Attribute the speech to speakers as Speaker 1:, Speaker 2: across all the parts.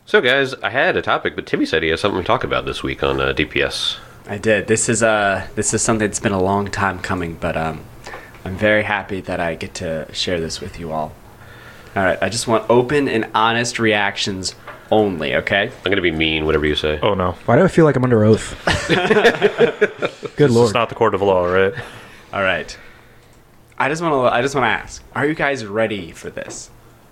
Speaker 1: So, guys, I had a topic, but Timmy said he has something to talk about this week on DPS.
Speaker 2: I did. This is something that's been a long time coming, but I'm very happy that I get to share this with you all. All right, I just want open and honest reactions only, okay?
Speaker 1: I'm going to be mean, whatever you say.
Speaker 3: Oh, no.
Speaker 4: Why do I feel like I'm under oath? Good lord.
Speaker 3: It's not the court of law, right?
Speaker 2: All right. I just want to ask, are you guys ready for this?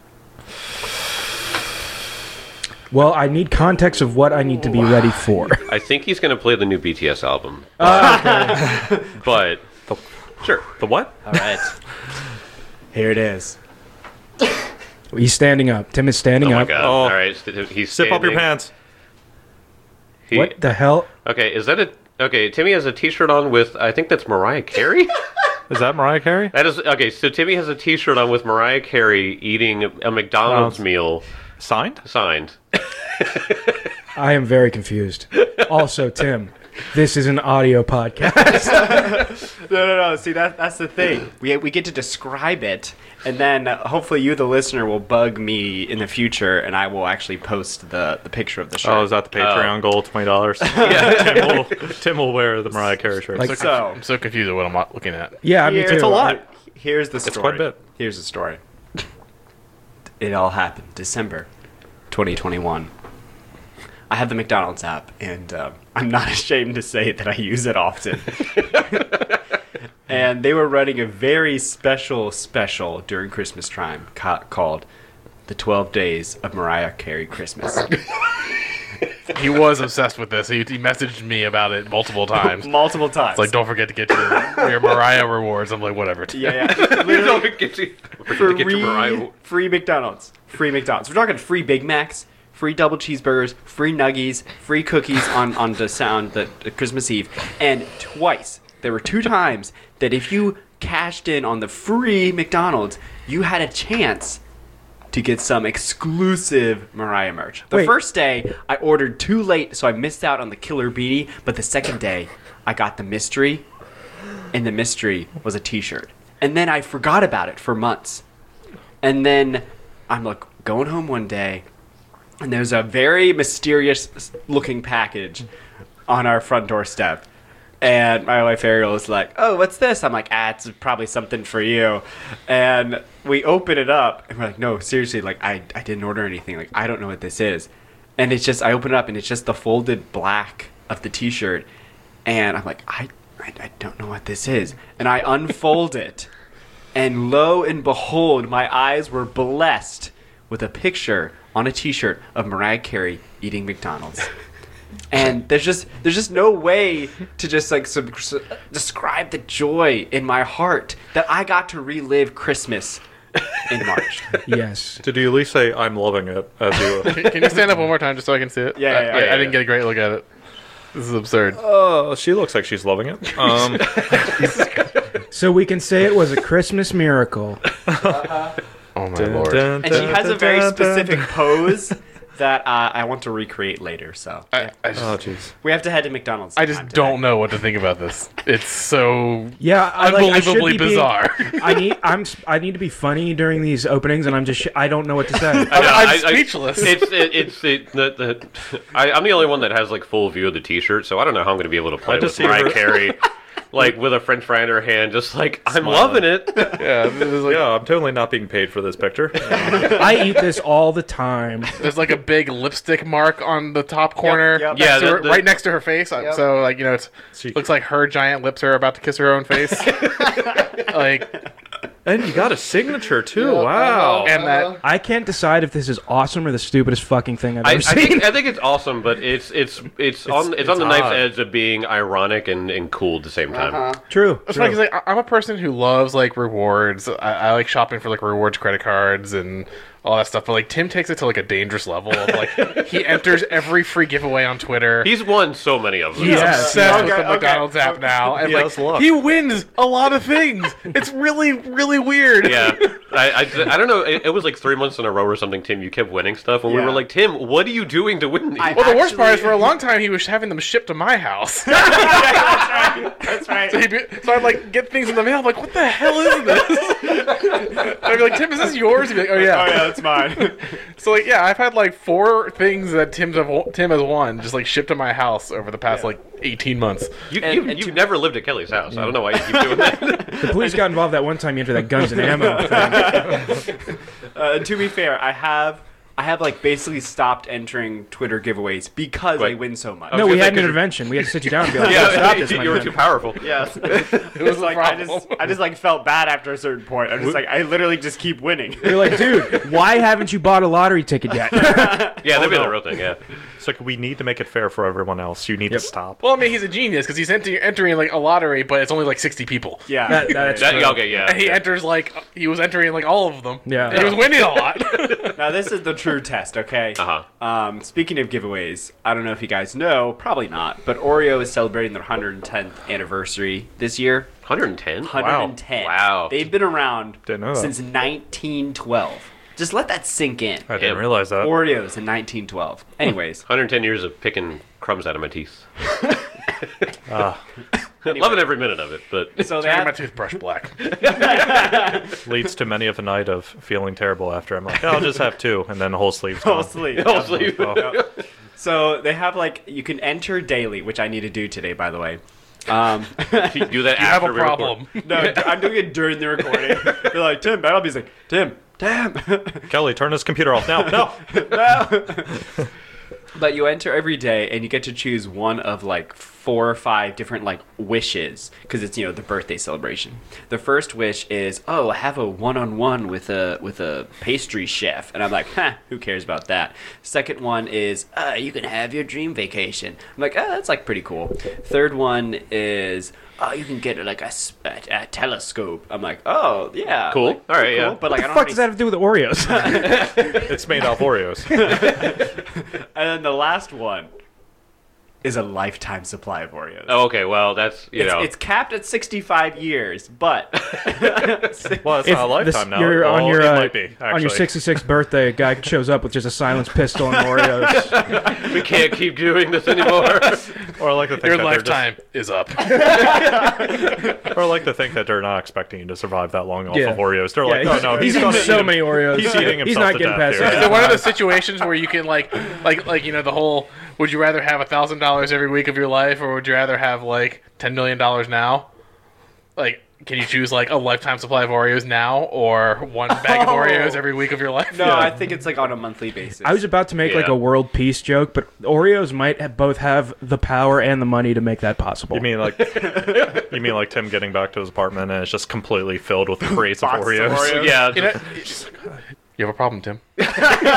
Speaker 4: Well, I need context of what I need to be ready for.
Speaker 1: I think he's going to play the new BTS album. But, sure.
Speaker 3: The what?
Speaker 2: All right. Here it is.
Speaker 4: He's standing up. Tim is standing
Speaker 1: Oh, my
Speaker 4: up.
Speaker 1: God.
Speaker 3: Oh.
Speaker 1: All right, he's
Speaker 3: Zip up your
Speaker 1: standing.
Speaker 3: pants.
Speaker 4: What the hell?
Speaker 1: Okay, is that a... Okay, Timmy has a t-shirt on with... I think that's Mariah Carey?
Speaker 3: Is that Mariah Carey?
Speaker 1: That is... Okay, so Timmy has a t-shirt on with Mariah Carey eating a McDonald's meal
Speaker 3: Signed?
Speaker 1: signed.
Speaker 4: I am very confused. Also, Tim, this is an audio podcast.
Speaker 2: No. See, that's the thing. We get to describe it, and then hopefully you, the listener, will bug me in the future, and I will actually post the picture of the shirt.
Speaker 3: Oh, is that the Patreon goal? $20?
Speaker 1: Yeah.
Speaker 3: Tim will wear the Mariah Carey shirt.
Speaker 4: Like-
Speaker 2: So,
Speaker 5: I'm so confused at what I'm looking at.
Speaker 4: Yeah, me too.
Speaker 3: It's a lot.
Speaker 2: here's the story.
Speaker 3: It's quite a bit.
Speaker 2: Here's the story. It all happened December 2021. I have the McDonald's app, and I'm not ashamed to say that I use it often. And they were running a very special during Christmas time called The 12 Days of Mariah Carey Christmas.
Speaker 5: He was obsessed with this. He messaged me about it multiple times.
Speaker 2: Multiple times.
Speaker 5: It's like, don't forget to get your Mariah rewards. I'm like, whatever.
Speaker 2: Yeah. Literally,
Speaker 1: Get your Mariah...
Speaker 2: free McDonald's. Free McDonald's. We're talking free Big Macs, free double cheeseburgers, free nuggies, free cookies on the Christmas Eve. And twice, there were 2 times that if you cashed in on the free McDonald's, you had a chance to get some exclusive Mariah merch. The
Speaker 4: Wait.
Speaker 2: first day, I ordered too late, so I missed out on the killer beanie. But the second day, I got the mystery, and the mystery was a t-shirt. And then I forgot about it for months. And then I'm like going home one day, and there's a very mysterious looking package on our front doorstep. And my wife Ariel is like, "Oh, what's this?" I'm like, "It's probably something for you." And we open it up, and we're like, "No, seriously, like I didn't order anything. Like I don't know what this is." And it's just, I open it up, and it's just the folded black of the t-shirt. And I'm like, I don't know what this is. And I unfold it. And lo and behold, my eyes were blessed with a picture on a t-shirt of Mariah Carey eating McDonald's. And there's just no way to just like describe the joy in my heart that I got to relive Christmas in March.
Speaker 4: Yes.
Speaker 3: Did you at least say, I'm loving it, as you...
Speaker 5: Can you stand up one more time just so I can see it?
Speaker 2: Yeah.
Speaker 5: I didn't get a great look at it. This is absurd.
Speaker 3: Oh, she looks like she's loving it.
Speaker 4: So we can say it was a Christmas miracle.
Speaker 5: Oh my lord.
Speaker 2: And she has a very specific pose that I want to recreate later. So
Speaker 5: I
Speaker 3: Oh,
Speaker 5: just,
Speaker 3: jeez.
Speaker 2: we have to head to McDonald's.
Speaker 5: I just
Speaker 2: sometime
Speaker 5: don't
Speaker 2: today.
Speaker 5: know what to think about this. It's so
Speaker 4: Yeah, I should
Speaker 5: unbelievably
Speaker 4: be being-
Speaker 5: bizarre.
Speaker 4: I need to be funny during these openings, and I don't know what to say.
Speaker 5: I'm speechless.
Speaker 1: I'm the only one that has like full view of the t-shirt, so I don't know how I'm going to be able to play
Speaker 3: I
Speaker 1: with
Speaker 3: just see
Speaker 1: Mariah
Speaker 3: her-
Speaker 1: Carey, like with a French fry in her hand, just like I'm loving it.
Speaker 5: Yeah,
Speaker 3: Yeah, I'm totally not being paid for this picture.
Speaker 4: I eat this all the time.
Speaker 5: there's like a big lipstick mark on the top corner.
Speaker 2: yep.
Speaker 1: Yeah,
Speaker 5: Next to her-
Speaker 1: the-
Speaker 5: right next to her face. So like, you know, it
Speaker 3: She-
Speaker 5: looks like her giant lips are about to kiss her own face. Like,
Speaker 3: And you got a signature, too. Wow.
Speaker 5: and that
Speaker 4: I can't decide if this is awesome or the stupidest fucking thing I've ever seen.
Speaker 1: I think it's awesome, but it's on the knife's
Speaker 3: odd.
Speaker 1: edge of being ironic and cool at the same time.
Speaker 4: True.
Speaker 5: It's funny 'cause, like, I'm a person who loves like rewards. I like shopping for like rewards credit cards and all that stuff. But like Tim takes it to like a dangerous level of like he enters every free giveaway on Twitter.
Speaker 1: He's won so many of them.
Speaker 5: He's
Speaker 4: Yes.
Speaker 5: obsessed with the
Speaker 2: Okay,
Speaker 5: McDonald's app now, and
Speaker 3: He
Speaker 5: like
Speaker 3: has luck.
Speaker 5: he wins a lot of things. It's really, really weird.
Speaker 1: Yeah, I don't know. It was like 3 months in a row or something. Tim, you kept winning stuff, and we
Speaker 2: Yeah.
Speaker 1: were like, Tim, what are you doing to win these?
Speaker 5: Well, the worst part is
Speaker 2: Actually-
Speaker 5: for a long time he was having them shipped to my house.
Speaker 2: That's right.
Speaker 5: So I'd like get things in the mail. I'm like, what the hell is this? I'd be like, Tim, is this yours? He'd be like, oh yeah.
Speaker 2: that's mine.
Speaker 5: So like, yeah, I've had like 4 things that Tim has won just like shipped to my house over the past like 18 months.
Speaker 1: You've never lived at Kelly's house. I don't know why you keep doing that.
Speaker 4: The police got involved that one time you entered that guns and ammo thing.
Speaker 2: To be fair, I have like basically stopped entering Twitter giveaways because I win so much.
Speaker 4: No, we had an
Speaker 1: 'cause you're-
Speaker 4: intervention. We had to sit you down and be like,
Speaker 1: Yeah,
Speaker 4: stop this, my
Speaker 1: you were
Speaker 4: friend.
Speaker 1: too powerful.
Speaker 2: Yes.
Speaker 5: It was
Speaker 2: like I just like felt bad after a certain point. I'm just like I literally just keep winning.
Speaker 4: You're like, dude, why haven't you bought a lottery ticket yet?
Speaker 1: Yeah, that'd be
Speaker 3: no.
Speaker 1: the real thing. Yeah.
Speaker 3: It's like we need to make it fair for everyone else. You need to stop.
Speaker 5: Well, I mean, he's a genius because he's entering like a lottery, but it's only like 60 people.
Speaker 2: Yeah.
Speaker 4: That's
Speaker 1: That,
Speaker 4: true.
Speaker 1: okay. Yeah.
Speaker 5: And he enters like he was entering like all of them.
Speaker 4: Yeah.
Speaker 5: And he was winning a lot.
Speaker 2: Now this is the true test, okay?
Speaker 1: Uh-huh.
Speaker 2: Speaking of giveaways, I don't know if you guys know, probably not, but Oreo is celebrating their 110th anniversary this year.
Speaker 1: 110.
Speaker 2: 110.
Speaker 1: Wow.
Speaker 2: They've been around
Speaker 3: Didn't know that.
Speaker 2: since 1912. Just let that sink in.
Speaker 3: I didn't realize that.
Speaker 2: Oreos in 1912. Anyways,
Speaker 1: 110 years of picking crumbs out of my teeth. Loving every minute of it, but
Speaker 2: so they
Speaker 5: Turning my
Speaker 2: have,
Speaker 5: toothbrush black.
Speaker 3: Leads to many of a night of feeling terrible after. I'm like, I'll just have 2, and then the whole sleeve's
Speaker 2: Full
Speaker 3: gone.
Speaker 2: sleep.
Speaker 1: Hopefully-
Speaker 2: So they have like you can enter daily, which I need to do today, by the way.
Speaker 1: you do that
Speaker 5: You have
Speaker 1: after
Speaker 5: a
Speaker 1: we record.
Speaker 5: problem.
Speaker 2: No, I'm doing it during the recording. They're like, Tim, Battleby's like, Tim,
Speaker 3: Kelly, turn this computer off now. No.
Speaker 2: But you enter every day, and you get to choose one of like 4 or 5 different like wishes because it's the birthday celebration. The first wish is, oh, have a one-on-one with a pastry chef, and I'm like, who cares about that? Second one is, you can have your dream vacation. I'm like, that's like pretty cool. Third one is, oh, you can get like a telescope. I'm like, oh yeah,
Speaker 1: Cool.
Speaker 2: like,
Speaker 1: All right,
Speaker 2: cool.
Speaker 1: yeah.
Speaker 2: But like, I don't
Speaker 4: What
Speaker 2: have
Speaker 4: the fuck does that have to do with Oreos?
Speaker 3: It's made off Oreos.
Speaker 2: And then the last one is a lifetime supply of Oreos.
Speaker 1: Oh, okay. Well, that's
Speaker 2: It's capped at 65 years, but
Speaker 3: Well, it's not a lifetime now.
Speaker 4: You're
Speaker 3: Well,
Speaker 4: on your
Speaker 3: it might be,
Speaker 4: on your
Speaker 3: actually.
Speaker 4: 66th birthday, a guy shows up with just a silenced pistol and Oreos.
Speaker 1: we can't keep doing this anymore.
Speaker 3: Or I like to think
Speaker 5: Your
Speaker 3: that
Speaker 5: lifetime is up.
Speaker 3: Or I like to think that they're not expecting you to survive that long off
Speaker 4: Yeah.
Speaker 3: of Oreos. They're
Speaker 4: Yeah,
Speaker 3: like, oh no,
Speaker 4: he's
Speaker 3: gonna
Speaker 4: eating so
Speaker 3: eat
Speaker 4: many Oreos.
Speaker 3: He's eating
Speaker 4: He's
Speaker 3: himself
Speaker 4: not
Speaker 3: to
Speaker 4: getting
Speaker 3: death
Speaker 4: past
Speaker 3: here.
Speaker 4: that.
Speaker 5: Is it one of those situations where you can like the whole would you rather have $1,000 every week of your life or would you rather have like $10 million now? Like, can you choose like a lifetime supply of Oreos now or one bag of Oreos every week of your life?
Speaker 2: no, I think it's like on a monthly basis.
Speaker 4: I was about to make like
Speaker 1: Yeah.
Speaker 4: a world peace joke, but Oreos might both have the power and the money to make that possible.
Speaker 3: You mean like Tim getting back to his apartment and it's just completely filled with crates of
Speaker 2: Boxes
Speaker 3: Oreos?
Speaker 2: of Oreos.
Speaker 1: Yeah.
Speaker 5: You know, you have a problem, Tim.
Speaker 2: when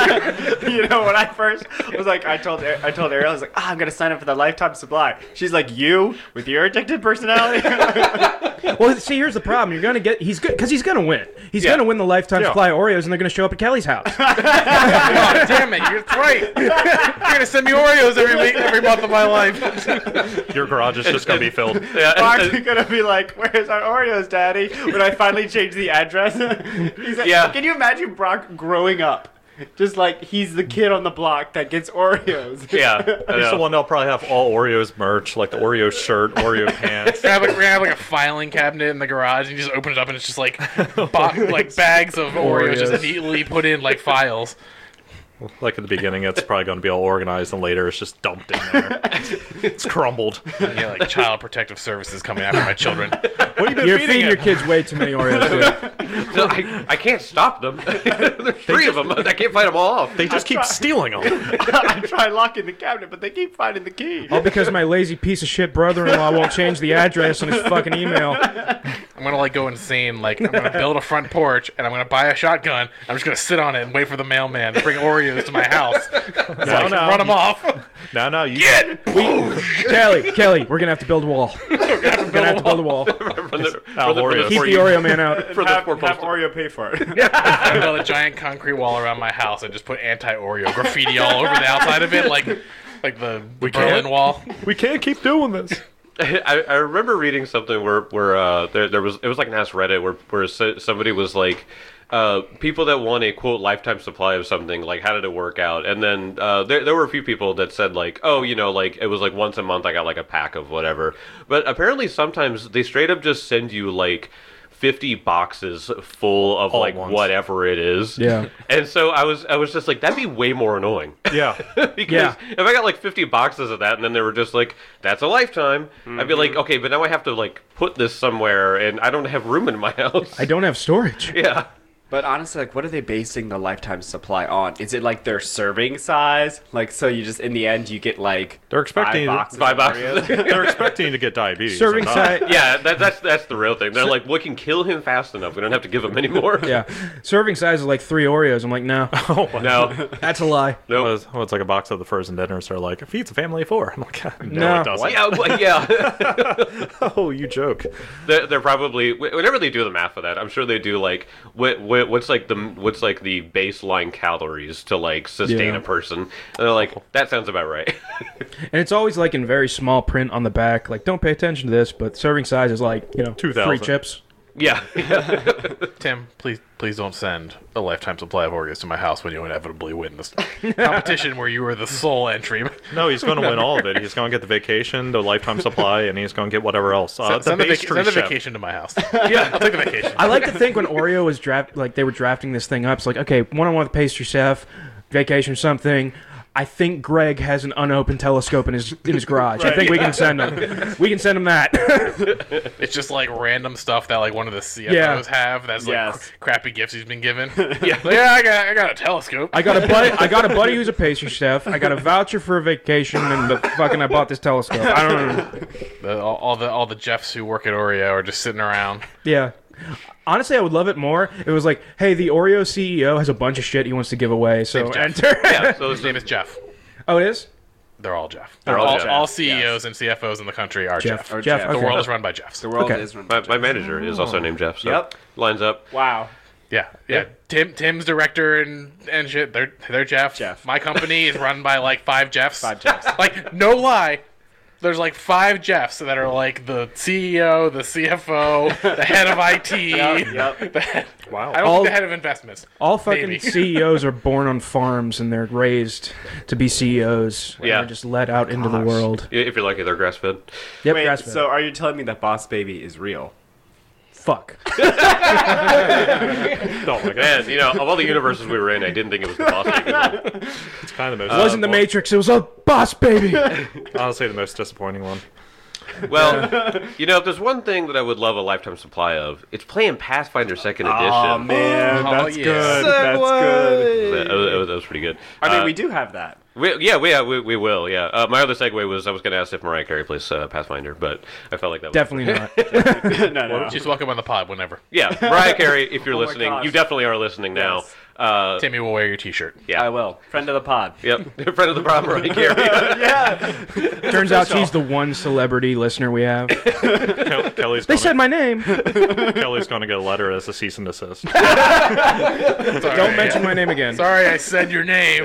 Speaker 2: I first was like, I told Ariel, I was like, I'm gonna sign up for the lifetime supply. She's like, you with your addicted personality?
Speaker 4: well, see, here's the problem. You're gonna get he's good because he's gonna win. He's
Speaker 1: Yeah.
Speaker 4: gonna win the lifetime
Speaker 3: Yeah.
Speaker 4: supply of Oreos, and they're gonna show up at Kelly's house.
Speaker 5: Oh, damn it, you're right. You're gonna send me Oreos every month of my life.
Speaker 3: Your garage is just gonna be filled.
Speaker 1: Yeah,
Speaker 2: Brock's gonna be like, where's our Oreos, Daddy? When I finally change the address. He's like,
Speaker 1: Yeah.
Speaker 2: Can you imagine Brock growing up? Just like he's the kid on the block that gets Oreos.
Speaker 1: yeah. I
Speaker 3: He's the
Speaker 1: know.
Speaker 3: one that'll probably have all Oreos merch, like the Oreo shirt, Oreo pants.
Speaker 5: We're gonna have like a filing cabinet in the garage, and you just open it up, and it's just like like bags of Oreos just neatly put in like files.
Speaker 3: Like at the beginning, it's probably going to be all organized, and later it's just dumped in there. It's crumbled.
Speaker 5: Yeah, like Child Protective Services coming after my children.
Speaker 3: What have you been
Speaker 4: You're
Speaker 3: feeding
Speaker 4: feeding your
Speaker 3: it?
Speaker 4: kids way too many Oreos. Dude.
Speaker 1: No, I can't stop them. There's 3 of them. I can't fight them all off.
Speaker 3: They just keep stealing them.
Speaker 2: I try locking the cabinet, but they keep finding the key.
Speaker 4: All because my lazy piece of shit brother-in-law won't change the address on his fucking email.
Speaker 5: I'm gonna like go insane. Like I'm gonna build a front porch, and I'm gonna buy a shotgun. I'm just gonna sit on it and wait for the mailman to bring Oreos to my house.
Speaker 3: No, no.
Speaker 5: Run them off.
Speaker 3: No, you
Speaker 4: Kelly, we're gonna have to build a wall. We're gonna have to build a wall.
Speaker 3: Oreos.
Speaker 4: Keep
Speaker 3: For
Speaker 4: the
Speaker 3: you.
Speaker 4: Oreo man out.
Speaker 1: For the
Speaker 2: have,
Speaker 1: poor
Speaker 2: have
Speaker 1: postal.
Speaker 2: Oreo pay for it.
Speaker 5: I'm gonna build a giant concrete wall around my house and just put anti-Oreo graffiti all over the outside of it, like the Berlin
Speaker 3: can't.
Speaker 5: Wall.
Speaker 3: We can't keep doing this.
Speaker 1: I remember reading something where there was it was like an Ask Reddit where somebody was like people that want a quote lifetime supply of something, like how did it work out? And then there were a few people that said like, oh, like it was like once a month I got like a pack of whatever. But apparently sometimes they straight up just send you like 50 boxes full of
Speaker 3: All
Speaker 1: like
Speaker 3: at once.
Speaker 1: whatever it is.
Speaker 4: Yeah.
Speaker 1: And so I was just like, that'd be way more annoying.
Speaker 3: Yeah.
Speaker 1: Because
Speaker 4: Yeah.
Speaker 1: if I got like 50 boxes of that and then they were just like, that's a lifetime, I'd be like, okay, but now I have to like put this somewhere and I don't have room in my house.
Speaker 4: I don't have storage.
Speaker 1: Yeah.
Speaker 2: But honestly, like, what are they basing the lifetime supply on? Is it like their serving size? Like, so you just in the end you get like
Speaker 3: They're expecting
Speaker 1: Five
Speaker 2: of
Speaker 1: boxes.
Speaker 2: Oreos?
Speaker 3: They're expecting to get diabetes.
Speaker 4: Serving
Speaker 3: and die.
Speaker 4: size.
Speaker 1: Yeah, that's the real thing. They're like, we can kill him fast enough. We don't have to give him any more.
Speaker 4: Yeah. Serving size is like 3 Oreos. I'm like, no,
Speaker 3: Oh, wow.
Speaker 1: No.
Speaker 4: that's a lie.
Speaker 1: Nope.
Speaker 3: Well, it's like a box of the frozen dinners. They're like, it feeds a family of 4. I'm like, no,
Speaker 4: No.
Speaker 3: it doesn't.
Speaker 1: Yeah, but yeah.
Speaker 3: Oh, you joke.
Speaker 1: They're probably whenever they do the math for that, I'm sure they do like what's like the baseline calories to like sustain
Speaker 4: Yeah.
Speaker 1: a person. And they're like, that sounds about right.
Speaker 4: And it's always like in very small print on the back, like don't pay attention to this, but serving size is like
Speaker 3: 2,000.
Speaker 4: 3 chips.
Speaker 1: Yeah.
Speaker 5: Tim, please don't send a lifetime supply of Oreos to my house when you inevitably win this competition where you were the sole entry.
Speaker 3: No, he's going to win all of it. He's going to get the vacation, the lifetime supply, and he's going to get whatever else.
Speaker 5: Send the
Speaker 3: pastry chef.
Speaker 5: vacation to my house. Yeah, I'll take the vacation.
Speaker 4: I like to think when Oreo was they were drafting this thing up, it's like, okay, one-on-one with pastry chef, vacation something. I think Greg has an unopened telescope in his garage. I think we can send him. We can send him that.
Speaker 5: It's just like random stuff that like one of the CFOs
Speaker 4: Yeah.
Speaker 5: have. That's like
Speaker 2: Yes.
Speaker 5: crappy gifts he's been given. Yeah, I got a telescope.
Speaker 4: I got a buddy who's a pastry chef. I got a voucher for a vacation, and I bought this telescope. I don't know.
Speaker 5: All the Jeffs who work at Oreo are just sitting around.
Speaker 4: Yeah. Honestly, I would love it more. If it was like, hey, the Oreo CEO has a bunch of shit he wants to give away, so
Speaker 5: Name's Jeff.
Speaker 4: enter.
Speaker 1: Yeah. So
Speaker 5: His name is Jeff.
Speaker 4: Oh, it is?
Speaker 5: They're all Jeff.
Speaker 1: They're all Jeff.
Speaker 5: All CEOs and CFOs in the country are Jeff.
Speaker 2: Or
Speaker 4: Jeff.
Speaker 2: Jeff.
Speaker 5: The
Speaker 4: Okay.
Speaker 5: world is run by Jeffs.
Speaker 2: The world
Speaker 4: Okay.
Speaker 2: is run.
Speaker 1: my manager is also named Jeff. So
Speaker 2: Yep.
Speaker 1: lines up.
Speaker 2: Wow.
Speaker 5: Yeah. Tim's director and shit. They're Jeff.
Speaker 2: Jeff.
Speaker 5: My company is run by like 5 Jeffs.
Speaker 2: 5 Jeffs.
Speaker 5: Like no lie. There's like 5 Jeffs that are like the CEO, the CFO, the head of IT.
Speaker 2: Yep.
Speaker 5: the head-
Speaker 3: Wow.
Speaker 5: I don't
Speaker 4: All-
Speaker 5: think the head of investments.
Speaker 4: All fucking
Speaker 5: Maybe.
Speaker 4: CEOs are born on farms, and they're raised to be CEOs. And
Speaker 1: Yeah.
Speaker 4: they're just let out into the
Speaker 2: Gosh.
Speaker 4: world.
Speaker 1: If you're lucky, they're grass fed.
Speaker 4: Yep,
Speaker 2: Wait,
Speaker 4: grass-fed.
Speaker 2: so are you telling me that Boss Baby is real?
Speaker 4: Fuck.
Speaker 3: Oh, my God.
Speaker 1: Man, of all the universes we were in, I didn't think it was the boss baby one.
Speaker 3: It's kind of the
Speaker 4: It
Speaker 3: most.
Speaker 4: wasn't the Matrix, it was a boss baby.
Speaker 3: Honestly, the most disappointing one.
Speaker 1: Well, if there's one thing that I would love a lifetime supply of, it's playing Pathfinder Second Edition.
Speaker 2: Oh man,
Speaker 5: Oh,
Speaker 2: that's
Speaker 5: yeah.
Speaker 2: good. That's good.
Speaker 1: That was pretty good.
Speaker 2: I mean, we do have that.
Speaker 1: We will. Yeah. My other segue was I was going to ask if Mariah Carey plays Pathfinder, but I felt like that was
Speaker 4: Definitely not.
Speaker 2: No.
Speaker 5: She's welcome on the pod whenever.
Speaker 1: Yeah, Mariah Carey, if you're
Speaker 2: Oh my
Speaker 1: listening,
Speaker 2: gosh.
Speaker 1: you definitely are listening now.
Speaker 5: Timmy will wear your T-shirt.
Speaker 1: Yeah.
Speaker 2: I will. Friend of the pod.
Speaker 1: Yep. Friend of the problem, Mariah Carey.
Speaker 2: Yeah.
Speaker 4: Turns out she's the one celebrity listener we have.
Speaker 3: Kelly's
Speaker 4: They
Speaker 3: gonna,
Speaker 4: said my name.
Speaker 3: Kelly's going to get a letter as a cease and desist.
Speaker 4: Don't mention my name again.
Speaker 5: Sorry, I said your name.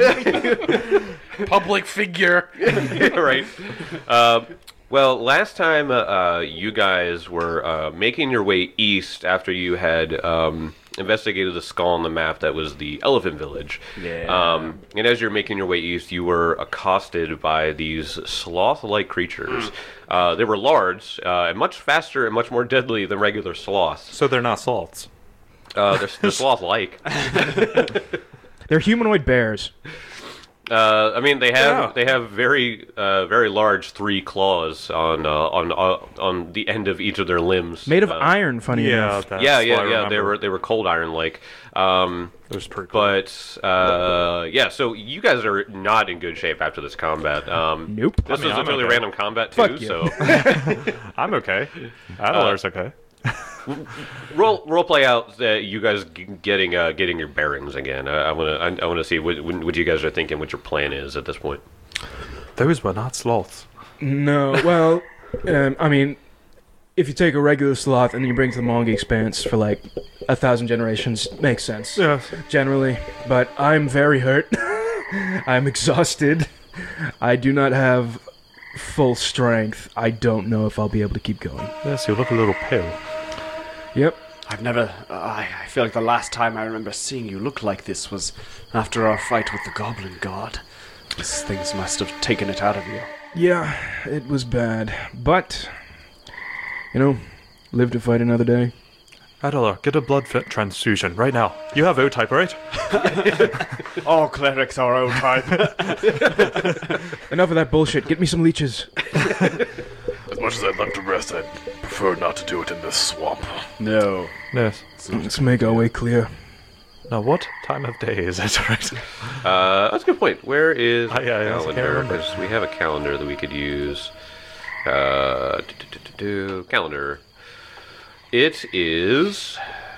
Speaker 5: Public figure.
Speaker 1: Right. Well, last time you guys were making your way east after you had investigated the skull on the map that was the Elephant Village.
Speaker 2: Yeah.
Speaker 1: And as you're making your way east, you were accosted by these sloth-like creatures. They were large and much faster and much more deadly than regular sloths.
Speaker 3: So they're not salts.
Speaker 1: They're sloth-like.
Speaker 4: They're humanoid bears.
Speaker 1: I mean, they have
Speaker 3: Yeah.
Speaker 1: very very large 3 claws on the end of each of their limbs.
Speaker 4: Made of iron, funny
Speaker 3: Yeah,
Speaker 4: enough.
Speaker 3: that's
Speaker 1: Yeah.
Speaker 3: what I
Speaker 1: They
Speaker 3: remember.
Speaker 1: were cold iron like.
Speaker 3: It was pretty cool.
Speaker 1: But so you guys are not in good shape after this combat.
Speaker 4: Nope.
Speaker 1: This was a
Speaker 3: I'm
Speaker 1: totally
Speaker 3: okay.
Speaker 1: random combat too.
Speaker 4: Fuck you.
Speaker 1: So
Speaker 3: I'm okay. Adler's okay.
Speaker 1: role play out you guys getting your bearings again. I want to see what you guys are thinking. What your plan is at this point.
Speaker 3: Those were not sloths.
Speaker 4: No, well, I mean, if you take a regular sloth and you bring it to the Mongi Expanse for like 1,000 generations, makes sense.
Speaker 3: Yeah.
Speaker 4: Generally. But I'm very hurt. I'm exhausted. I do not have full strength. I don't know if I'll be able to keep going.
Speaker 3: Yes, you look a little pale.
Speaker 4: Yep.
Speaker 2: I've never. I feel like the last time I remember seeing you look like this was after our fight with the Goblin God. These things must have taken it out of you.
Speaker 4: Yeah, it was bad. But, live to fight another day.
Speaker 3: Adelar, get a blood transfusion right now. You have O-type, right?
Speaker 2: All clerics are O-type.
Speaker 4: Enough of that bullshit. Get me some leeches.
Speaker 5: As much as I'd love to rest, I'd prefer not to do it in this swamp.
Speaker 2: No.
Speaker 3: Yes.
Speaker 4: Let's make our way clear.
Speaker 3: Now, what time of day is it, right?
Speaker 1: That's a good point. Where is the
Speaker 3: yeah, I can't
Speaker 1: calendar?
Speaker 3: remember.
Speaker 1: Because we have a calendar that we could use. Calendar. It is.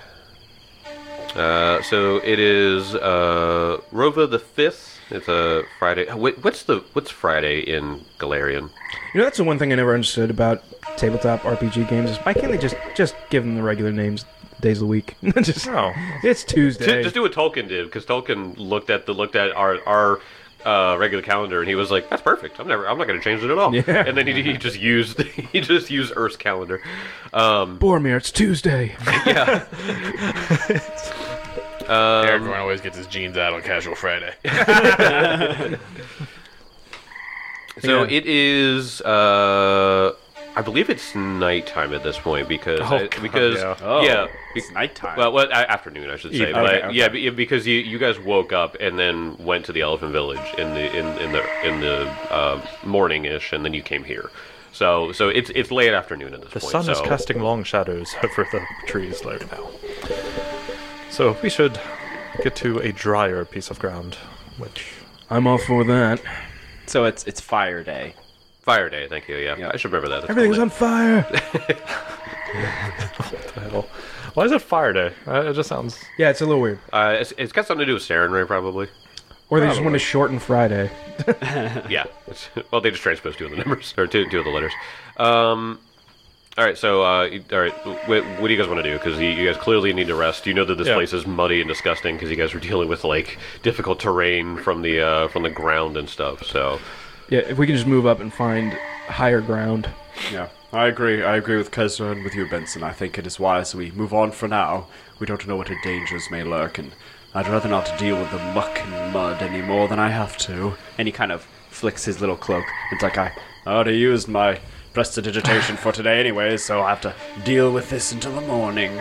Speaker 1: So it is Rova the 5th. It's a Friday. What's Friday in Galarian?
Speaker 4: You know, that's the one thing I never understood about tabletop RPG games is why can't they just give them the regular names, days of the week? Just
Speaker 3: No.
Speaker 4: it's Tuesday.
Speaker 1: Just do what Tolkien did, because Tolkien looked at our regular calendar and he was like, "That's perfect. I'm not going to change it at all."
Speaker 4: Yeah.
Speaker 1: And then he just used Earth's calendar.
Speaker 4: Boromir, it's Tuesday.
Speaker 1: Yeah.
Speaker 5: Aragorn always gets his jeans out on Casual Friday.
Speaker 1: So
Speaker 4: Yeah.
Speaker 1: it is. I believe it's nighttime at this point because
Speaker 3: God, yeah.
Speaker 2: Oh,
Speaker 1: yeah.
Speaker 2: it's nighttime.
Speaker 1: Well, afternoon, I should say.
Speaker 3: Evening.
Speaker 1: But
Speaker 2: Okay.
Speaker 1: yeah, because you guys woke up and then went to the Elephant Village in the morning-ish, and then you came here. So it's late afternoon at this
Speaker 3: The
Speaker 1: point.
Speaker 3: sun is
Speaker 1: so-
Speaker 3: casting long shadows over the trees right now. So we should get to a drier piece of ground, which...
Speaker 4: I'm all for that.
Speaker 2: So it's Fire Day.
Speaker 1: Fire Day. Thank you. Yeah,
Speaker 2: Yeah.
Speaker 1: I should remember that. That's
Speaker 4: Everything's
Speaker 1: cool.
Speaker 4: on fire.
Speaker 3: the hell? Why is it Fire Day? It just sounds...
Speaker 4: Yeah, it's a little weird.
Speaker 1: It's got something to do with Sarenrae, probably.
Speaker 4: Or they just want to shorten Friday.
Speaker 1: Yeah. Well, they just transposed two of the numbers or two of the letters. All right. So, all right. What do you guys want to do? Because you guys clearly need to rest. You know that this
Speaker 3: Yeah.
Speaker 1: place is muddy and disgusting because you guys were dealing with like difficult terrain from the ground and stuff. So,
Speaker 4: Yeah, if we can just move up and find higher ground.
Speaker 2: Yeah, I agree. I agree with Kezra and with you, Benson. I think it is wise we move on for now. We don't know what her dangers may lurk, and I'd rather not deal with the muck and mud any more than I have to. And he kind of flicks his little cloak. It's like, I already used my prestidigitation for today anyway, so I have to deal with this until the morning.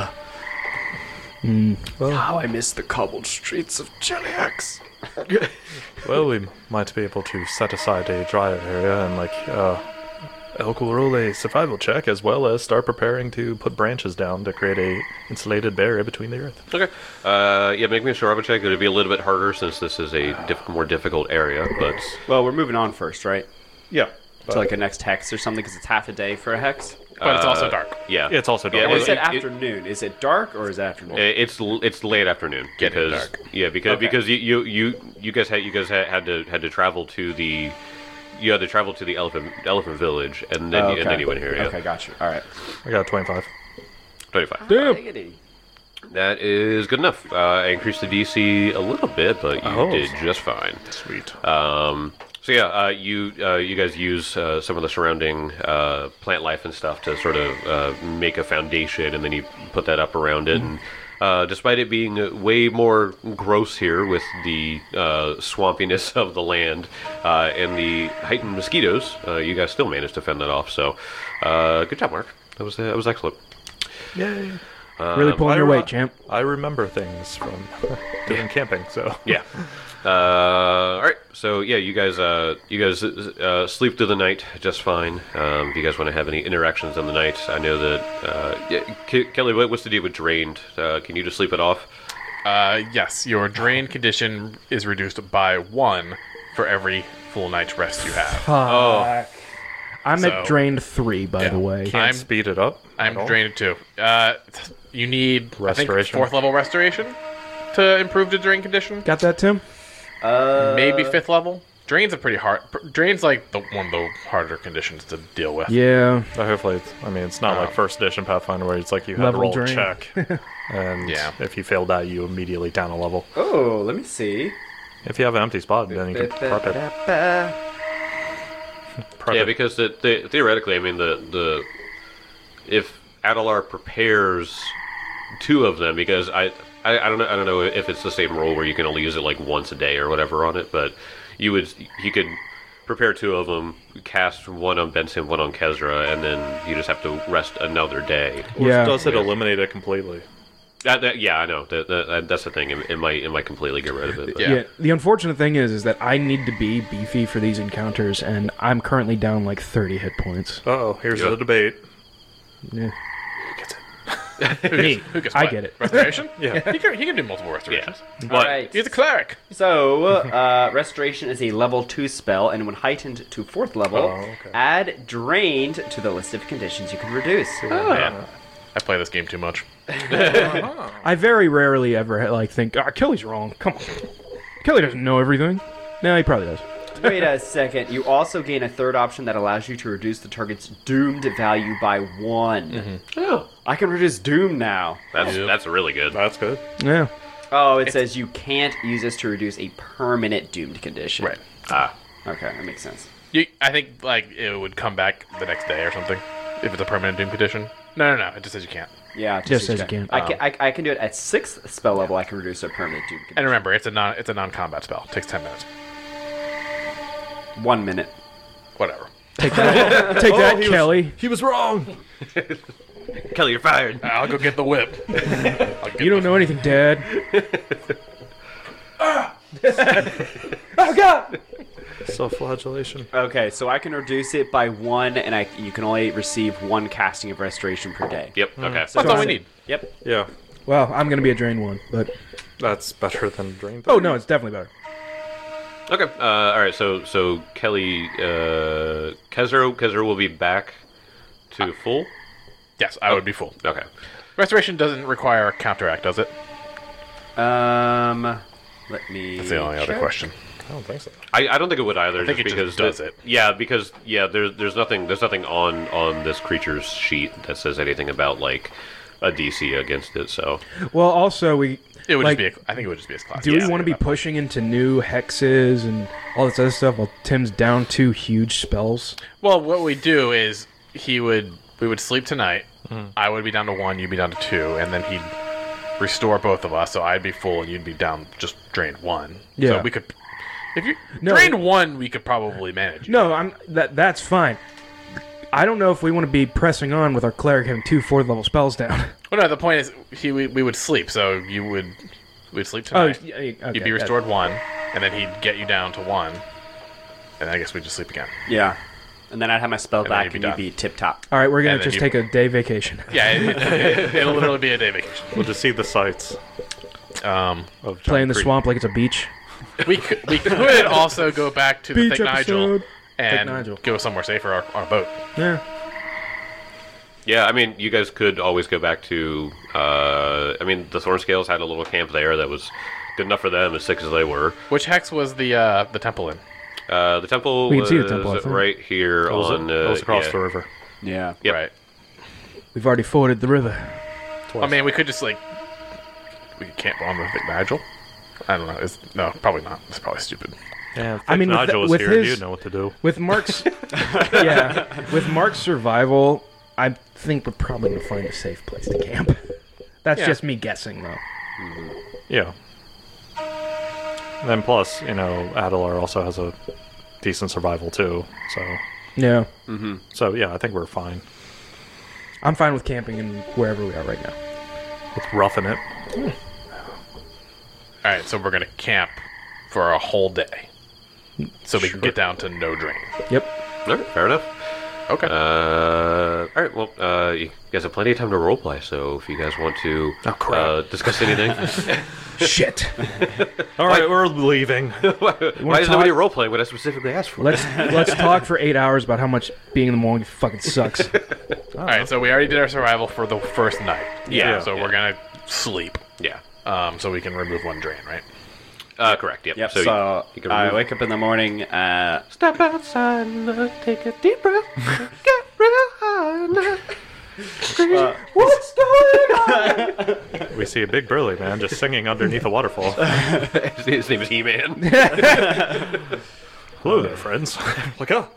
Speaker 2: How I miss the cobbled streets of Cheliax.
Speaker 3: Well, we might be able to set aside a drier area and, Elk will roll a survival check as well as start preparing to put branches down to create a insulated barrier between the earth.
Speaker 1: okay. Yeah, make me a survival check. It'll be a little bit harder since this is a more difficult area, but
Speaker 2: Well, we're moving on first, right?
Speaker 3: Yeah.
Speaker 2: To like a next hex or something, because it's half a day for a hex.
Speaker 5: But it's also dark.
Speaker 1: yeah,
Speaker 3: It's also dark.
Speaker 1: Yeah,
Speaker 2: Well,
Speaker 1: well,
Speaker 2: it said
Speaker 1: it-
Speaker 2: afternoon. Is it dark or is it afternoon?
Speaker 1: It's late afternoon
Speaker 5: Getting
Speaker 1: because
Speaker 5: dark.
Speaker 1: yeah because
Speaker 2: Okay.
Speaker 1: because you guys had to travel to the elephant village and then and then you went here. Yeah.
Speaker 2: Okay, gotcha. All right.
Speaker 3: I got a 25.
Speaker 1: 25.
Speaker 2: Diggity.
Speaker 1: That is good enough. I increased the DC a little bit, but you
Speaker 3: Oh.
Speaker 1: did just fine.
Speaker 3: Sweet.
Speaker 1: So yeah, you guys use some of the surrounding plant life and stuff to sort of make a foundation, and then you put that up around it. And despite it being way more gross here with the swampiness of the land and the heightened mosquitoes, you guys still managed to fend that off. So good job, Mark. That was excellent.
Speaker 3: Yay.
Speaker 4: Really pulling your weight, champ.
Speaker 3: I remember things from doing camping, so...
Speaker 1: Yeah. All right. So yeah, you guys sleep through the night just fine. If you guys want to have any interactions in the night, I know that Kelly, what's the deal with drained? Can you just sleep it off?
Speaker 5: Yes, your drain condition is reduced by 1 for every full night's rest you have.
Speaker 1: Oh,
Speaker 4: I'm
Speaker 5: So-
Speaker 4: at drained 3, by the way.
Speaker 3: Can't
Speaker 5: I'm-
Speaker 3: speed it up.
Speaker 5: I'm
Speaker 3: at all.
Speaker 5: drained too. You need I think
Speaker 3: Restoration.
Speaker 5: 4th level restoration to improve the drain condition.
Speaker 4: Got that, Tim?
Speaker 5: Maybe 5th level. Drain's a pretty hard. Drain's like one of the harder conditions to deal with.
Speaker 4: Yeah.
Speaker 3: But hopefully, it's not like first edition Pathfinder where it's like you have
Speaker 4: Level
Speaker 3: to roll
Speaker 4: drain.
Speaker 3: a check, and
Speaker 5: Yeah.
Speaker 3: if you fail that, you immediately down a level.
Speaker 2: Oh, let me see.
Speaker 3: If you have an empty spot, then you can prep it. Prep
Speaker 1: yeah,
Speaker 3: it.
Speaker 1: because theoretically, I mean, the if Adelar prepares 2 of them, because I don't know if it's the same rule where you can only use it like once a day or whatever on it, but you could prepare 2 of them, cast one on Benson, one on Kezra, and then you just have to rest another day.
Speaker 3: Or
Speaker 4: Yeah.
Speaker 3: does it eliminate it completely?
Speaker 1: Yeah, I know. That's the thing. It might completely get rid of it. But.
Speaker 5: Yeah.
Speaker 4: The unfortunate thing is that I need to be beefy for these encounters, and I'm currently down like 30 hit points.
Speaker 3: Uh-oh, here's
Speaker 1: Yeah.
Speaker 3: the debate.
Speaker 4: Yeah.
Speaker 5: Who gets
Speaker 4: I
Speaker 5: what?
Speaker 4: get it.
Speaker 5: Restoration?
Speaker 3: Yeah.
Speaker 5: He can do multiple restorations.
Speaker 1: But
Speaker 2: Alright.
Speaker 5: He's a cleric.
Speaker 2: So, Restoration is a level 2 spell, and when heightened to 4th level,
Speaker 3: Oh, okay.
Speaker 2: add Drained to the list of conditions you can reduce.
Speaker 5: Man, I play this game too much.
Speaker 4: I very rarely ever like think, Kelly's wrong. Come on. Kelly doesn't know everything. No, he probably does.
Speaker 2: Wait a second. You also gain a 3rd option that allows you to reduce the target's doomed value by 1.
Speaker 1: oh,
Speaker 2: I can reduce doom now.
Speaker 1: that's really good.
Speaker 3: That's good.
Speaker 4: Yeah.
Speaker 2: Oh, it says you can't use this to reduce a permanent doomed condition.
Speaker 5: Right.
Speaker 1: Ah,
Speaker 2: Okay, that makes sense.
Speaker 5: I think like it would come back the next day or something if it's a permanent doom condition. No. It just says you can't.
Speaker 2: Yeah, it
Speaker 4: Just says you can't.
Speaker 2: I can do it at 6th spell level. I can reduce a permanent doom condition.
Speaker 5: And remember, it's a non-combat spell. It takes 10 minutes.
Speaker 2: 1 minute.
Speaker 5: Whatever.
Speaker 4: Take that, Kelly.
Speaker 3: He was wrong!
Speaker 1: Kelly, you're fired.
Speaker 5: I'll go get the whip.
Speaker 4: You don't know anything, Dad. Oh, God!
Speaker 3: Self-flagellation.
Speaker 2: Okay, so I can reduce it by 1, and you can only receive 1 casting of restoration per day.
Speaker 1: Yep. Okay.
Speaker 5: That's all we need.
Speaker 2: Yep.
Speaker 3: Yeah,
Speaker 4: Well, I'm going to be a drain one, but...
Speaker 3: that's better than Drain.
Speaker 4: Oh, no, it's definitely better.
Speaker 1: Okay. All right. So Kelly, Kezra will be back to full.
Speaker 5: Yes, I would be full.
Speaker 1: Okay.
Speaker 5: Restoration doesn't require a counteract, does it?
Speaker 2: Let me...
Speaker 5: That's the only other question.
Speaker 3: I don't think so.
Speaker 1: I don't think it would either.
Speaker 5: I think it just
Speaker 1: because
Speaker 5: does it.
Speaker 1: Yeah, because there's nothing on this creature's sheet that says anything about like a DC against it. So
Speaker 4: Well, also,
Speaker 5: It would
Speaker 4: Like,
Speaker 5: just be. I think it would just be his class.
Speaker 4: do we want to be pushing into new hexes and all this other stuff while Tim's down 2 huge spells?
Speaker 5: Well, what we do is we would sleep tonight. I would be down to 1, you'd be down to 2, and then he'd restore both of us. So I'd be full, and you'd be down just drained 1.
Speaker 4: Yeah.
Speaker 5: So we could, if you
Speaker 4: No.
Speaker 5: drained 1, we could probably manage.
Speaker 4: No, that's fine. I don't know if we want to be pressing on with our cleric having 2 4th level spells down.
Speaker 5: Well, no. The point is, we would sleep. So we'd sleep tonight.
Speaker 4: okay,
Speaker 5: You'd be restored 1, and then he'd get you down to 1, and I guess we'd just sleep again.
Speaker 2: Yeah. And then I'd have my spell
Speaker 5: And then
Speaker 2: back,
Speaker 5: you'd be
Speaker 2: and you'd
Speaker 5: done.
Speaker 2: be tip-top.
Speaker 4: All right, we're going
Speaker 5: And
Speaker 4: to
Speaker 5: then
Speaker 4: just
Speaker 5: you-
Speaker 4: take a day vacation.
Speaker 5: Yeah, it'll literally be a day vacation.
Speaker 3: We'll just see the sights of
Speaker 4: Play in the
Speaker 3: Giant Creek.
Speaker 4: swamp like it's a beach.
Speaker 5: We could also go back to the
Speaker 4: Beach
Speaker 5: Thick Nigel
Speaker 4: episode.
Speaker 5: and
Speaker 4: Nigel.
Speaker 5: go somewhere safer, our boat.
Speaker 4: Yeah.
Speaker 1: yeah, I mean, you guys could always go back to. I mean, the Thornscales had a little camp there that was good enough for them, as sick as they were.
Speaker 5: Which hex was the temple in?
Speaker 1: The temple
Speaker 4: We can
Speaker 1: was
Speaker 4: see the temple, I think.
Speaker 1: right here
Speaker 3: It was,
Speaker 1: on.
Speaker 3: it was across
Speaker 1: yeah.
Speaker 3: the river.
Speaker 2: Yeah.
Speaker 1: Yep.
Speaker 5: Right.
Speaker 4: We've already forded the river.
Speaker 5: I mean, we could just we could camp on the Thick Nigel. I don't know. No, probably not. It's probably stupid.
Speaker 3: Yeah, if
Speaker 4: I mean, with
Speaker 3: Nigel was
Speaker 4: with
Speaker 3: here,
Speaker 4: his-
Speaker 3: you'd know what to do.
Speaker 4: With Mark's... with Mark's survival, I think we're probably going to find a safe place to camp. That's
Speaker 5: Yeah.
Speaker 4: just me guessing, though.
Speaker 3: Yeah. And then plus, Adelar also has a decent survival too.
Speaker 4: Yeah.
Speaker 3: So yeah, I think we're fine.
Speaker 4: I'm fine with camping in wherever we are right now.
Speaker 3: With roughing it.
Speaker 5: All right, so we're gonna camp for a whole day, so we can get down to no drain.
Speaker 4: Yep.
Speaker 1: All right, fair enough.
Speaker 5: Okay.
Speaker 1: All right. Well, you guys have plenty of time to roleplay, so if you guys want to
Speaker 3: crap.
Speaker 1: discuss anything,
Speaker 4: Shit.
Speaker 3: All right, we're leaving.
Speaker 1: why is nobody roleplaying what I specifically asked for?
Speaker 4: Let's talk for 8 hours about how much being in the morning fucking sucks.
Speaker 5: All right, so we already did our survival for the first night.
Speaker 1: Yeah.
Speaker 5: So we're gonna sleep.
Speaker 1: Yeah.
Speaker 5: So we can remove 1 drain, right?
Speaker 1: Correct. Yep.
Speaker 2: Yep,
Speaker 1: So
Speaker 2: so,
Speaker 1: you can
Speaker 2: I
Speaker 1: remove-
Speaker 2: wake up in the morning,
Speaker 1: Step outside and take a deep breath. Get real high and what's going on?
Speaker 3: We see a big burly man just singing underneath a waterfall.
Speaker 1: His name is He-Man.
Speaker 3: Hello there, friends. Look up.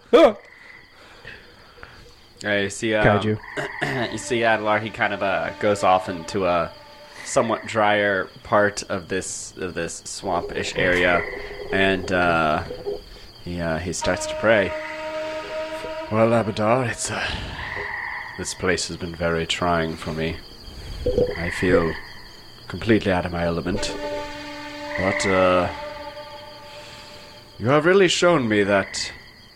Speaker 2: you see,
Speaker 4: Kaiju.
Speaker 2: you see Adelar, he kind of goes off into a somewhat drier part of this swampish area, and he starts to pray. Well, Abadar, this place has been very trying for me. I feel completely out of my element. But, you have really shown me that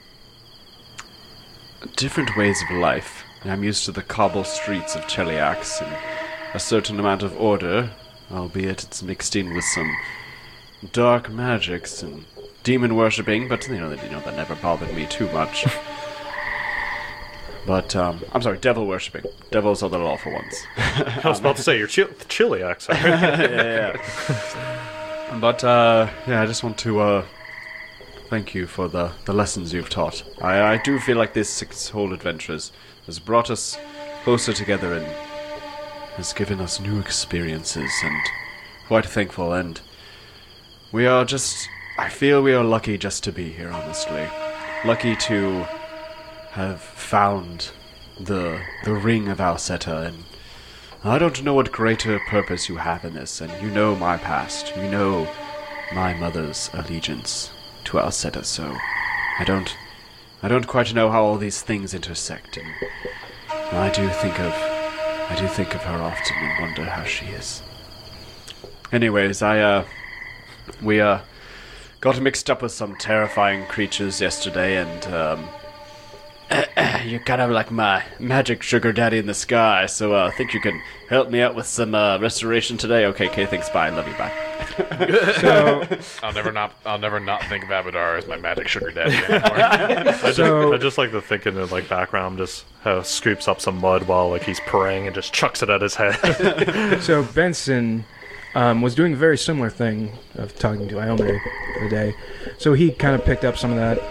Speaker 2: different ways of life. I'm used to the cobble streets of Cheliax and a certain amount of order, albeit it's mixed in with some dark magics and demon worshipping, but that never bothered me too much. But, I'm sorry, devil worshipping. Devils are the law for once.
Speaker 3: I was about to say, your chili accent.
Speaker 2: yeah. But, I just want to, thank you for the lessons you've taught. I do feel like this whole adventure has brought us closer together and has given us new experiences, and quite thankful, and I feel we are lucky just to be here, honestly. Lucky to have found the ring of Alceta, and I don't know what greater purpose you have in this, and you know my past, you know my mother's allegiance to Alceta, so I don't quite know how all these things intersect, and I do think of her often and wonder how she is. Anyways, we got mixed up with some terrifying creatures yesterday, and you're kind of like my magic sugar daddy in the sky, so I think you can help me out with some restoration today. Okay, thanks, bye, love you, bye.
Speaker 4: So,
Speaker 5: I'll never not think of Abadar as my magic sugar daddy anymore.
Speaker 3: I just like to think in the background, just how scoops up some mud while he's praying and just chucks it at his head.
Speaker 4: so Benson was doing a very similar thing of talking to Iomade the other day. So he kind of picked up some of that.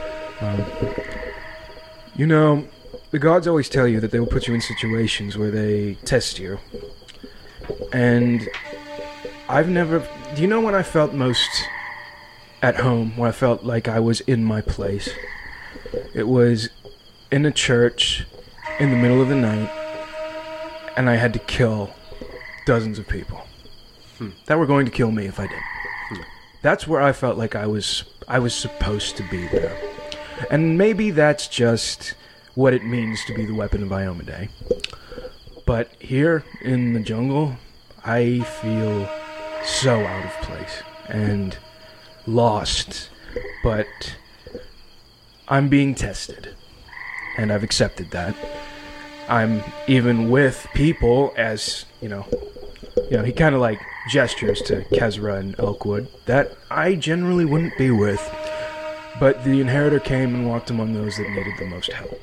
Speaker 4: The gods always tell you that they will put you in situations where they test you. And do you know when I felt most at home, when I felt like I was in my place? It was in a church in the middle of the night, and I had to kill dozens of people that were going to kill me if I did. That's where I felt like I was supposed to be there. And maybe that's just what it means to be the weapon of Iomade. But here in the jungle, I feel so out of place and lost. But I'm being tested, and I've accepted that. I'm even with people, as he kind of gestures to Kezra and Elkwood, that I generally wouldn't be with. But the Inheritor came and walked among those that needed the most help.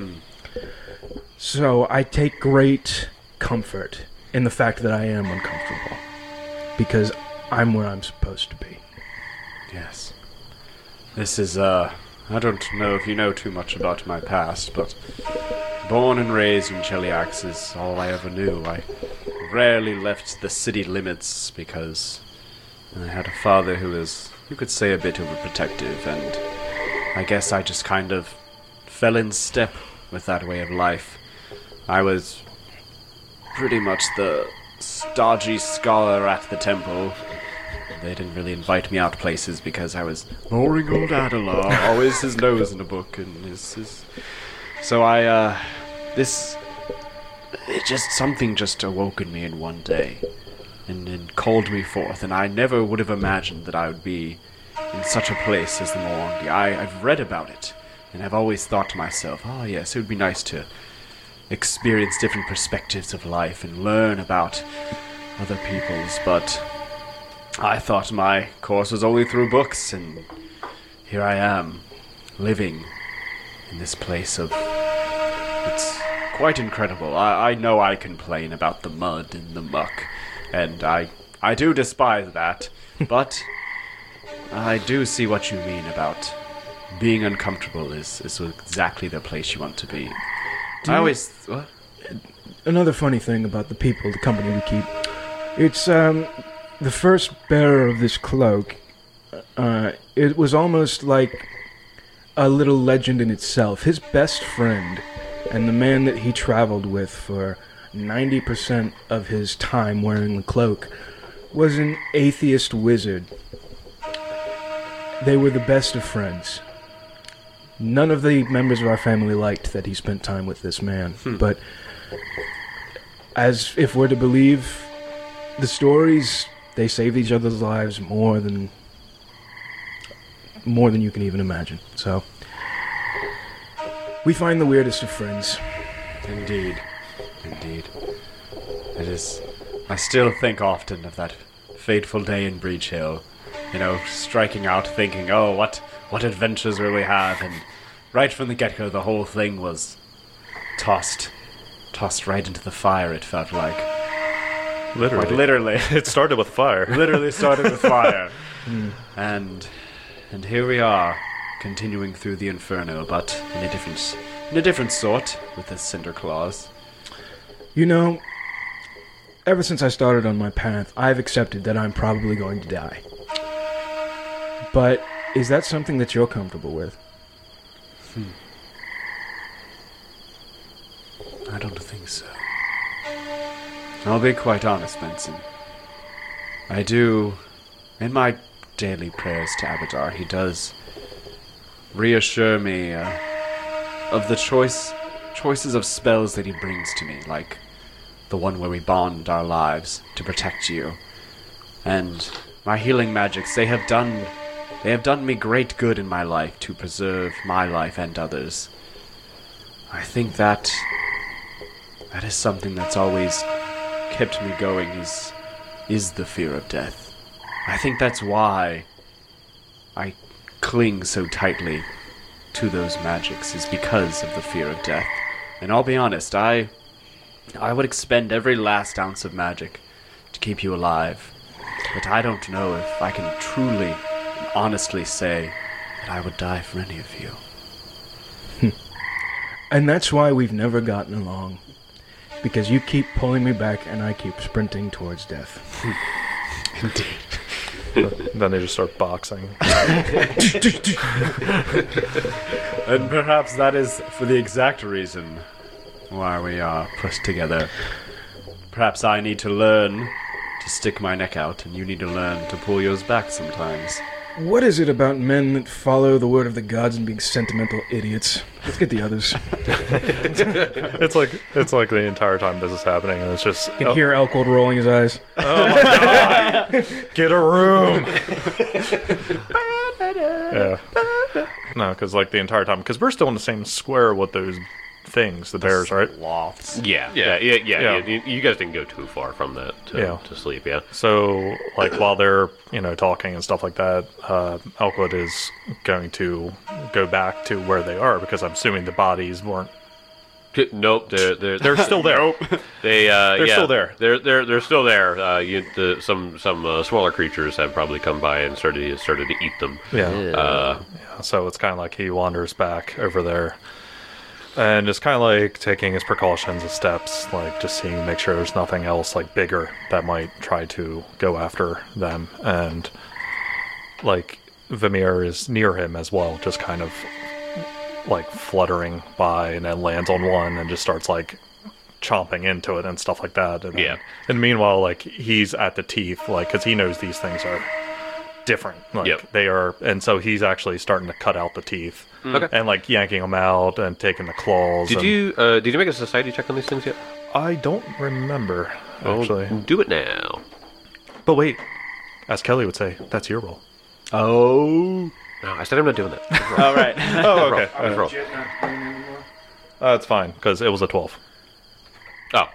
Speaker 4: So I take great comfort in the fact that I am uncomfortable, because I'm where I'm supposed to be.
Speaker 2: Yes. This is, I don't know if you know too much about my past, but born and raised in Cheliax is all I ever knew. I rarely left the city limits because I had a father who was, you could say, a bit overprotective, and I guess I just kind of fell in step with that way of life. I was pretty much the stodgy scholar at the temple. They didn't really invite me out places because I was boring old Adelar, always his nose in a book, and his... So something just awoke in me in one day, and called me forth, and I never would have imagined that I would be in such a place as the Moangi. I've read about it, and I've always thought to myself, oh yes, it would be nice to experience different perspectives of life and learn about other people's, but I thought my course was only through books, and here I am, living in this place of... It's quite incredible. I know I complain about the mud and the muck, and I do despise that, but I do see what you mean about being uncomfortable is exactly the place you want to be. What?
Speaker 4: Another funny thing about the people, the company we keep, it's the first bearer of this cloak. It was almost like a little legend in itself. His best friend and the man that he traveled with for 90% of his time wearing the cloak was an atheist wizard. They were the best of friends. None of the members of our family liked that he spent time with this man, but as if we're to believe the stories, they saved each other's lives more than you can even imagine. So we find the weirdest of friends.
Speaker 2: Indeed. Indeed. It is. I still think often of that fateful day in Breach Hill. You know, striking out, thinking, oh, what adventures will we have? And right from the get-go, the whole thing was tossed right into the fire, it felt like.
Speaker 3: Literally.
Speaker 2: Quite literally.
Speaker 3: It started with fire.
Speaker 2: Literally started with fire. And here we are, continuing through the inferno, but in a different sort, with the Cinder Claws.
Speaker 4: You know, ever since I started on my path, I've accepted that I'm probably going to die. But is that something that you're comfortable with?
Speaker 2: I don't think so. I'll be quite honest, Benson. I do, in my daily prayers to Abadar, he does reassure me of the choices of spells that he brings to me, like the one where we bond our lives to protect you. And my healing magics, they have done me great good in my life to preserve my life and others. I think that is something that's always kept me going is the fear of death. I think that's why I cling so tightly to those magics, is because of the fear of death. And I'll be honest, I would expend every last ounce of magic to keep you alive. But I don't know if I can truly and honestly say that I would die for any of you.
Speaker 4: And that's why we've never gotten along. Because you keep pulling me back and I keep sprinting towards death.
Speaker 3: Indeed. Then they just start boxing.
Speaker 2: And perhaps that is for the exact reason why we are put together. Perhaps I need to learn to stick my neck out, and you need to learn to pull yours back sometimes.
Speaker 4: What is it about men that follow the word of the gods and being sentimental idiots? Let's get the others.
Speaker 3: It's like the entire time this is happening, and it's just
Speaker 4: You can hear Elcold rolling his eyes.
Speaker 3: oh my god, get a room. Yeah. No, because like the entire time, because we're still in the same square with those things, the bears, right?
Speaker 2: Lofts.
Speaker 1: Yeah. You guys didn't go too far from that to sleep. Yeah.
Speaker 3: So, like, while they're, talking and stuff like that, Elkwood is going to go back to where they are, because I'm assuming the bodies weren't...
Speaker 1: Nope,
Speaker 3: They're still there.
Speaker 1: Nope. They're
Speaker 3: still there.
Speaker 1: They're still there. Some smaller creatures have probably come by and started to eat them.
Speaker 3: Yeah. So it's kind of like he wanders back over there. And just kind of like taking his precautions and steps, like just seeing, make sure there's nothing else like bigger that might try to go after them. And like Vimir is near him as well, just kind of like fluttering by, and then lands on one and just starts like chomping into it and stuff like that. And
Speaker 1: yeah.
Speaker 3: And meanwhile, like he's at the teeth, like because he knows these things are different. Like they are, and so he's actually starting to cut out the teeth.
Speaker 1: Okay.
Speaker 3: And like yanking them out and taking the claws.
Speaker 1: Did you make a society check on these things yet?
Speaker 3: I don't remember actually.
Speaker 1: Do it now.
Speaker 3: But wait, as Kelly would say, that's your role.
Speaker 2: Oh.
Speaker 1: No, I said I'm not doing that.
Speaker 2: All right.
Speaker 3: Oh, okay.
Speaker 1: Roll.
Speaker 3: That's fine because it was a 12.
Speaker 1: Oh,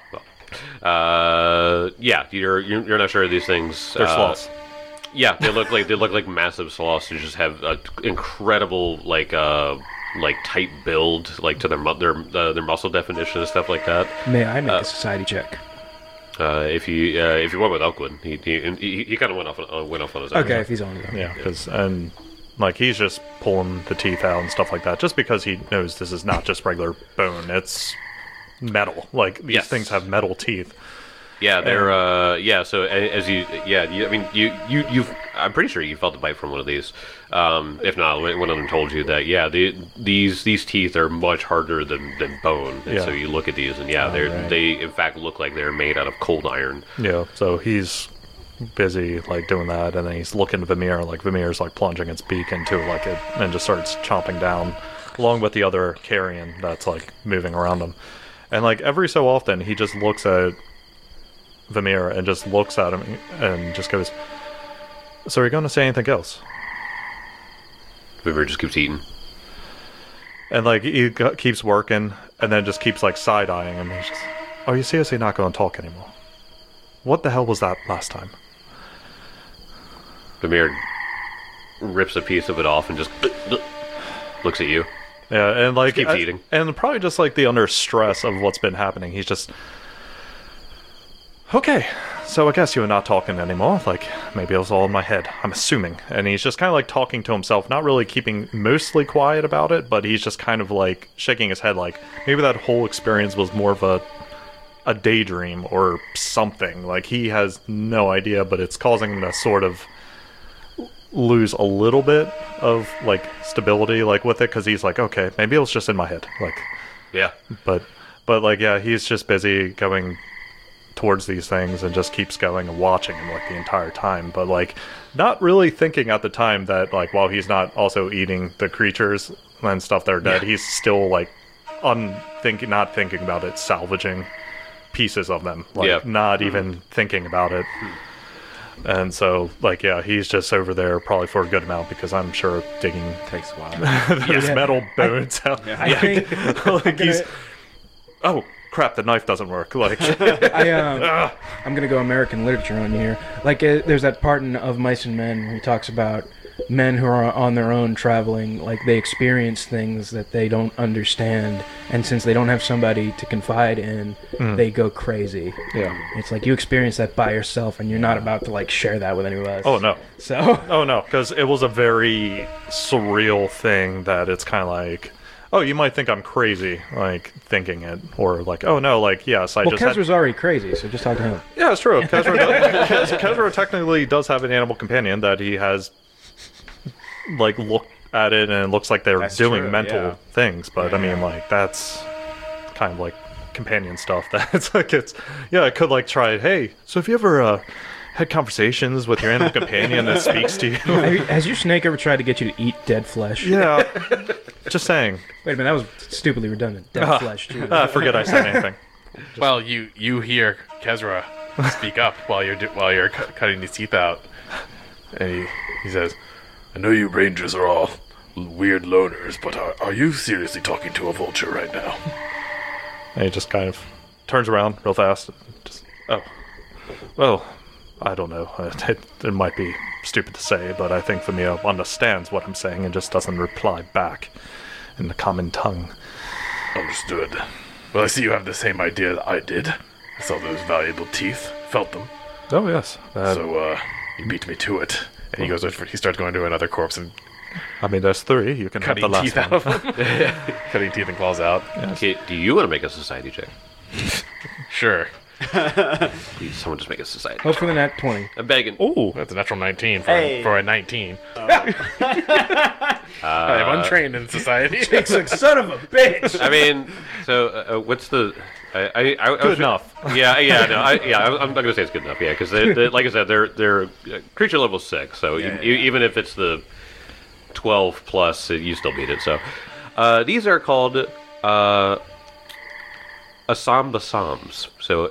Speaker 1: well. Yeah, you're not sure of these things.
Speaker 3: They're sloths.
Speaker 1: Yeah, they look like massive sloths who just have an incredible like tight build, like to their muscle definition and stuff like that.
Speaker 4: May I make a society check?
Speaker 1: If you went with Elkwood, he kind of went off on his own.
Speaker 4: Okay, if he's on it.
Speaker 3: Yeah, because like he's just pulling the teeth out and stuff like that, just because he knows this is not just regular bone; it's metal. Like these things have metal teeth.
Speaker 1: Yeah, they're So as I mean, you've. I'm pretty sure you felt the bite from one of these. If not, one of them told you that. Yeah, these teeth are much harder than bone. And so you look at these, and they in fact look like they're made out of cold iron.
Speaker 3: Yeah. So he's busy like doing that, and then he's looking at Vimir, like Vimir's like plunging its beak into like it, and just starts chomping down. along with the other carrion that's like moving around him. And like every so often, he just looks at Vamir and just looks at him and just goes, "So are you going to say anything else?"
Speaker 1: Vamir just keeps eating.
Speaker 3: And like he keeps working, and then just keeps like side-eyeing him. He's just, "Are you seriously not going to talk anymore? What the hell was that last time?"
Speaker 1: Vamir rips a piece of it off and just looks at you.
Speaker 3: Yeah, and like
Speaker 1: Keeps eating.
Speaker 3: and probably just like the under stress of what's been happening, he's just, "Okay, so I guess you're not talking anymore. Like maybe it was all in my head. I'm assuming." And he's just kind of like talking to himself, not really keeping mostly quiet about it, but he's just kind of like shaking his head, like maybe that whole experience was more of a daydream or something. Like he has no idea, but it's causing him to sort of lose a little bit of like stability like with it, because he's like, okay, maybe it was just in my head, like,
Speaker 1: Yeah.
Speaker 3: but like, yeah, he's just busy going towards these things and just keeps going and watching him like the entire time, but like not really thinking at the time that like while he's not also eating the creatures and stuff that are dead, he's still like not thinking about it, salvaging pieces of them, like not even thinking about it. And so, like, yeah, he's just over there probably for a good amount, because I'm sure digging
Speaker 2: Takes a while.
Speaker 3: those metal bones out.
Speaker 4: I think
Speaker 3: Like he's, oh crap, the knife doesn't work. Like,
Speaker 4: I'm gonna go American literature on you here. Like, there's that part in Of Mice and Men where he talks about men who are on their own traveling, like they experience things that they don't understand, and since they don't have somebody to confide in, they go crazy.
Speaker 3: yeah.
Speaker 4: It's like you experience that by yourself, and you're not about to like share that with anyone else.
Speaker 3: Oh no.
Speaker 4: So
Speaker 3: Oh no, because it was a very surreal thing that it's kind of like, oh, you might think I'm crazy, like thinking it, or like, oh no, like yes, I
Speaker 4: well,
Speaker 3: just had.
Speaker 4: Kezra's already crazy, so just talk to him.
Speaker 3: Yeah, it's true. Kezra technically does have an animal companion that he has, like, looked at it and it looks like they're
Speaker 2: That's
Speaker 3: doing
Speaker 2: true,
Speaker 3: mental
Speaker 2: yeah.
Speaker 3: things. But I mean, like, that's kind of like companion stuff. That's like, it's, yeah, I could like try, hey, so have you ever had conversations with your animal companion that speaks to you?
Speaker 4: Has your snake ever tried to get you to eat dead flesh?
Speaker 3: Yeah, just saying.
Speaker 4: Wait a minute, that was stupidly redundant. Dead flesh, too.
Speaker 3: Forget I said anything.
Speaker 5: Well, you hear Kezra speak up while you're cutting his teeth out, and he says, "I know you rangers are all weird loners, but are you seriously talking to a vulture right now?"
Speaker 3: And he just kind of turns around real fast. Just, oh, well, I don't know. It might be stupid to say, but I think Vamir understands what I'm saying and just doesn't reply back in the common tongue.
Speaker 5: Understood. Well, I see you have the same idea that I did. I saw those valuable teeth, felt them.
Speaker 3: Oh, yes.
Speaker 5: So, you beat me to it. And he starts going to another corpse and
Speaker 3: I mean, there's 3. You can have the
Speaker 5: cutting
Speaker 3: last
Speaker 5: teeth
Speaker 3: one.
Speaker 5: out of them. Cutting teeth and claws out.
Speaker 1: Okay, do you want to make a society check?
Speaker 5: Sure.
Speaker 1: Please, someone just make a society.
Speaker 4: Hope for the nat 20.
Speaker 1: I'm begging.
Speaker 3: Ooh.
Speaker 5: That's a natural 19
Speaker 2: Hey.
Speaker 5: for a 19. I am untrained in society.
Speaker 4: It's like, son of a bitch!
Speaker 1: I mean, so what's the? I
Speaker 3: Good
Speaker 1: was-
Speaker 3: enough.
Speaker 1: Yeah, no, I'm not gonna say it's good enough. Yeah, because like I said, they're creature level 6. So even if it's the 12 plus, you still beat it. So these are called Asambasams. So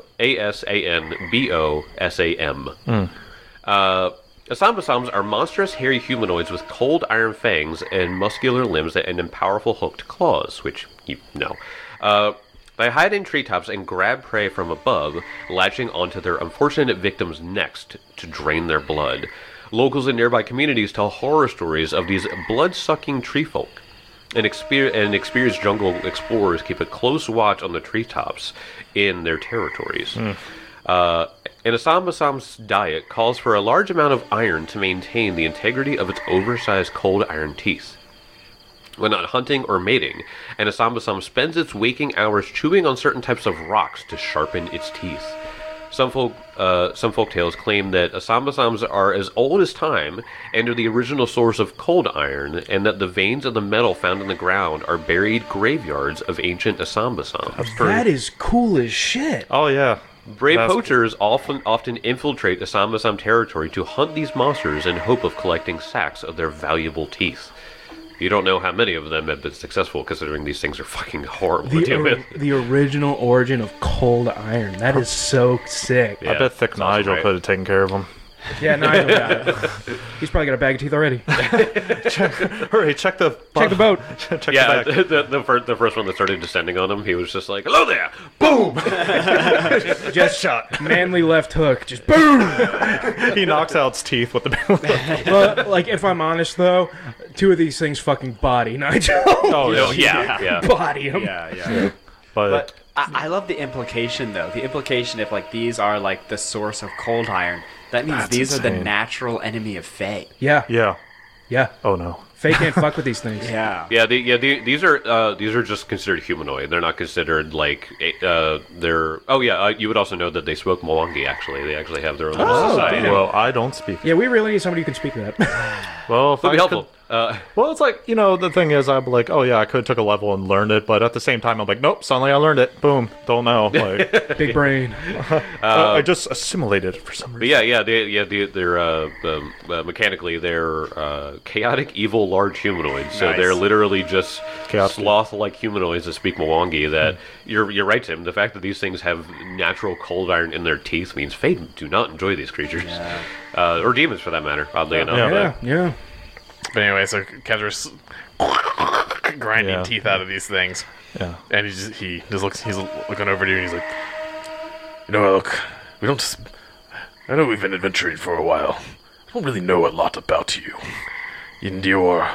Speaker 1: ASANBOSAM. Asambasams are monstrous hairy humanoids with cold iron fangs and muscular limbs and then powerful hooked claws, which you know. They hide in treetops and grab prey from above, latching onto their unfortunate victims' necks to drain their blood. Locals in nearby communities tell horror stories of these blood-sucking tree folk. And experienced jungle explorers keep a close watch on the treetops in their territories. An Asambasam's diet calls for a large amount of iron to maintain the integrity of its oversized cold iron teeth. When not hunting or mating, an Asambasam spends its waking hours chewing on certain types of rocks to sharpen its teeth. Some folk tales claim that Asambasams are as old as time and are the original source of cold iron, and that the veins of the metal found in the ground are buried graveyards of ancient Asambasams.
Speaker 4: That is cool as shit.
Speaker 3: Oh, yeah.
Speaker 1: Brave
Speaker 3: That's-
Speaker 1: poachers often infiltrate Asambasam territory to hunt these monsters in hope of collecting sacks of their valuable teeth. You don't know how many of them have been successful, considering these things are fucking horrible to deal with.
Speaker 4: The original origin of cold iron. That is so sick.
Speaker 1: Yeah,
Speaker 3: I bet Thick
Speaker 1: it's awesome,
Speaker 3: Nigel
Speaker 1: right?
Speaker 3: could have taken care of him.
Speaker 4: Yeah, Nigel got it. He's probably got a bag of teeth already.
Speaker 3: Hurry, check the
Speaker 4: Check the boat.
Speaker 3: check
Speaker 1: Yeah,
Speaker 3: the bag.
Speaker 1: the first one that started descending on him, he was just like, "Hello there, boom!"
Speaker 4: Just shot. Manly left hook. Just boom.
Speaker 3: He knocks out its teeth with the.
Speaker 4: Well, like, if I'm honest, though, two of these things fucking body Nigel.
Speaker 3: Oh
Speaker 1: Oh,
Speaker 3: yeah.
Speaker 1: yeah.
Speaker 4: Body him.
Speaker 2: Yeah.
Speaker 3: But
Speaker 2: But I love the implication, though. The implication, if like these are like the source of cold iron, that means
Speaker 3: That's
Speaker 2: these are the
Speaker 3: insane.
Speaker 2: natural enemy of Fae.
Speaker 4: Yeah.
Speaker 3: yeah. Oh no.
Speaker 4: Faye can't fuck with these things.
Speaker 2: Yeah.
Speaker 1: These are just considered humanoid. They're not considered like they're. Oh yeah, you would also know that they smoke Mwangi. Actually, they actually have their own little society.
Speaker 3: Well, I don't speak.
Speaker 4: Yeah, we really need somebody who can speak to that.
Speaker 3: Well, if
Speaker 1: That'd be
Speaker 3: I
Speaker 1: helpful.
Speaker 3: well, it's like, the thing is, I'm like, oh yeah, I could have took a level and learned it, but at the same time, I'm like, nope, suddenly I learned it. Boom, don't know. Like,
Speaker 4: Big brain.
Speaker 3: I just assimilated it for some
Speaker 1: But
Speaker 3: reason.
Speaker 1: they're mechanically they're chaotic, evil, large humanoids. So
Speaker 2: Nice.
Speaker 1: they're literally just
Speaker 3: Chaotic.
Speaker 1: sloth-like humanoids that speak Mwangi. That you're right, Tim. The fact that these things have natural cold iron in their teeth means Fae do not enjoy these creatures, or demons for that matter. Oddly enough,
Speaker 3: Yeah.
Speaker 4: Yeah.
Speaker 5: But anyway, so Kezra's grinding
Speaker 3: Yeah.
Speaker 5: teeth out of these things,
Speaker 3: Yeah.
Speaker 5: and he's looking over to you, and he's like, look, we don't. I know we've been adventuring for a while. I don't really know a lot about you, and your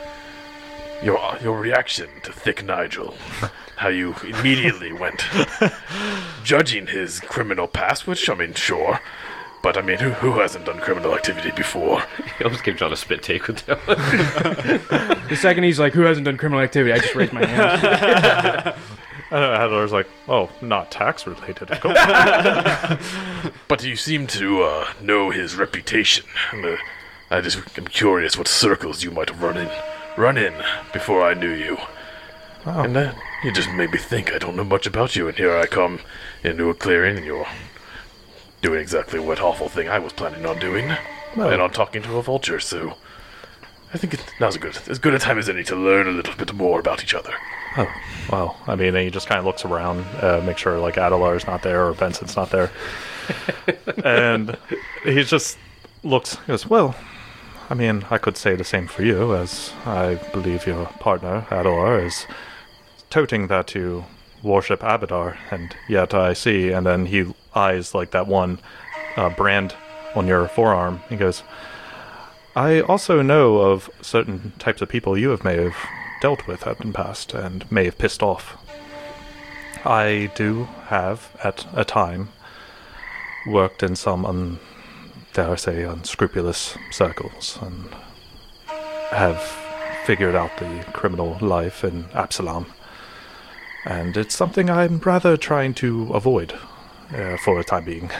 Speaker 5: reaction to Thick Nigel, how you immediately went judging his criminal past, which I mean, sure. But I mean, who hasn't done criminal activity before?
Speaker 1: I almost gave John a spit take with that one.
Speaker 4: The second he's like, who hasn't done criminal activity? I just raised my hand.
Speaker 3: Adler's like, oh, not tax related. Of course.
Speaker 5: But you seem to know his reputation. I'm curious what circles you might have run in before I knew you.
Speaker 3: Oh.
Speaker 5: And you just made me think I don't know much about you, and here I come into a clearing, and you're doing exactly what awful thing I was planning on doing.
Speaker 3: Well.
Speaker 5: And on talking to a vulture, so I think now's as good a time as any to learn a little bit more about each other.
Speaker 3: Oh, well, I mean, he just kind of looks around, make sure, like, Adelar's not there or Benson's not there. And he just looks, he goes, well, I mean, I could say the same for you, as I believe your partner, Adelar, is toting that you worship Abadar, and yet I see, and then he eyes, like, that one brand on your forearm. He goes, I also know of certain types of people you may have dealt with in the past and may have pissed off. I do have, at a time, worked in some, dare I say, unscrupulous circles and have figured out the criminal life in Absalom. And it's something I'm rather trying to avoid for the time being.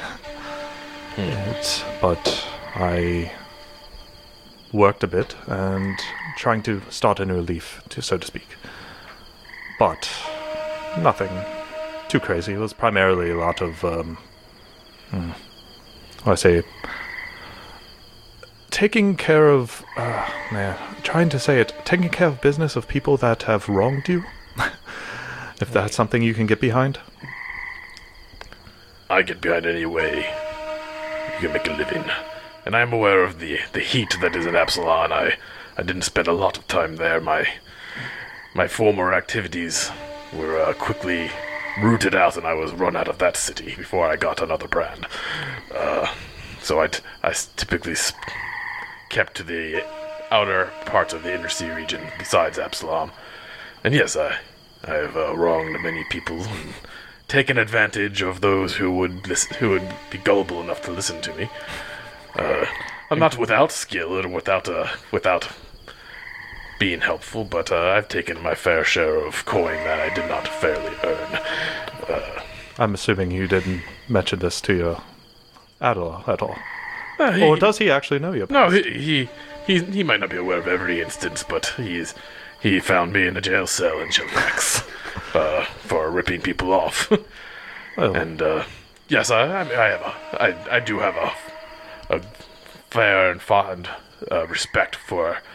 Speaker 3: But I worked a bit and trying to start a new leaf, so to speak. But nothing too crazy. It was primarily a lot of, taking care of, taking care of business of people that have wronged you. If that's something you can get behind.
Speaker 5: I get behind any way you can make a living. And I am aware of the heat that is in Absalon. I didn't spend a lot of time there. My former activities were quickly rooted out, and I was run out of that city before I got another brand. So I typically kept to the outer parts of the Inner Sea region besides Absalom. And yes, I have wronged many people and taken advantage of those who would be gullible enough to listen to me. I'm not without skill or without being helpful, but I've taken my fair share of coin that I did not fairly earn.
Speaker 3: I'm assuming you didn't mention this to your Adela at all.
Speaker 5: He-
Speaker 3: Or does he actually know you?
Speaker 5: No, he might not be aware of every instance, but he found me in a jail cell in Chilvax for ripping people off.
Speaker 3: Well,
Speaker 5: And yes, I do have a fair and fond respect for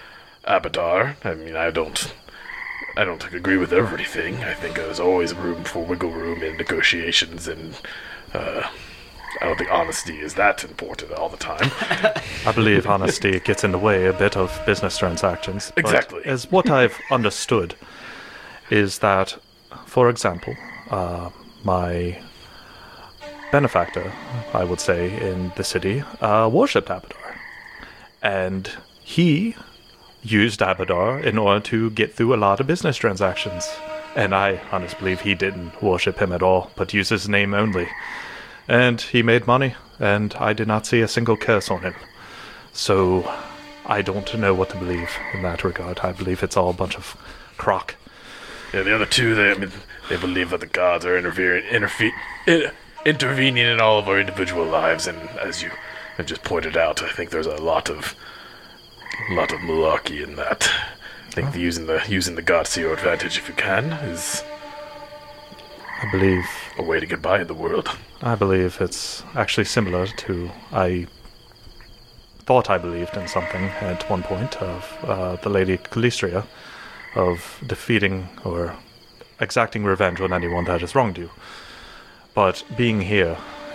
Speaker 6: Abadar. I mean, I don't agree with everything. I think there's always room for wiggle room in negotiations, and I don't think honesty is that important all the time.
Speaker 3: I believe honesty gets in the way a bit of business transactions. But
Speaker 6: Exactly.
Speaker 3: as what I've understood is that, for example, my benefactor, I would say, in the city, worshipped Abadar. And he used Abadar in order to get through a lot of business transactions. And I honestly believe he didn't worship him at all, but used his name only. And he made money, and I did not see a single curse on him. So I don't know what to believe in that regard. I believe it's all a bunch of crock.
Speaker 6: Yeah, the other two, they believe that the gods are intervening in all of our individual lives, and as you have just pointed out, I think there's a lot of malarkey in that. I think using the gods to your advantage, if you can, is
Speaker 3: I believe
Speaker 6: a way to get by in the world.
Speaker 3: it's actually similar to I thought I believed in something at one point of the Lady Calistria, of defeating or exacting revenge on anyone that has wronged you. But being here,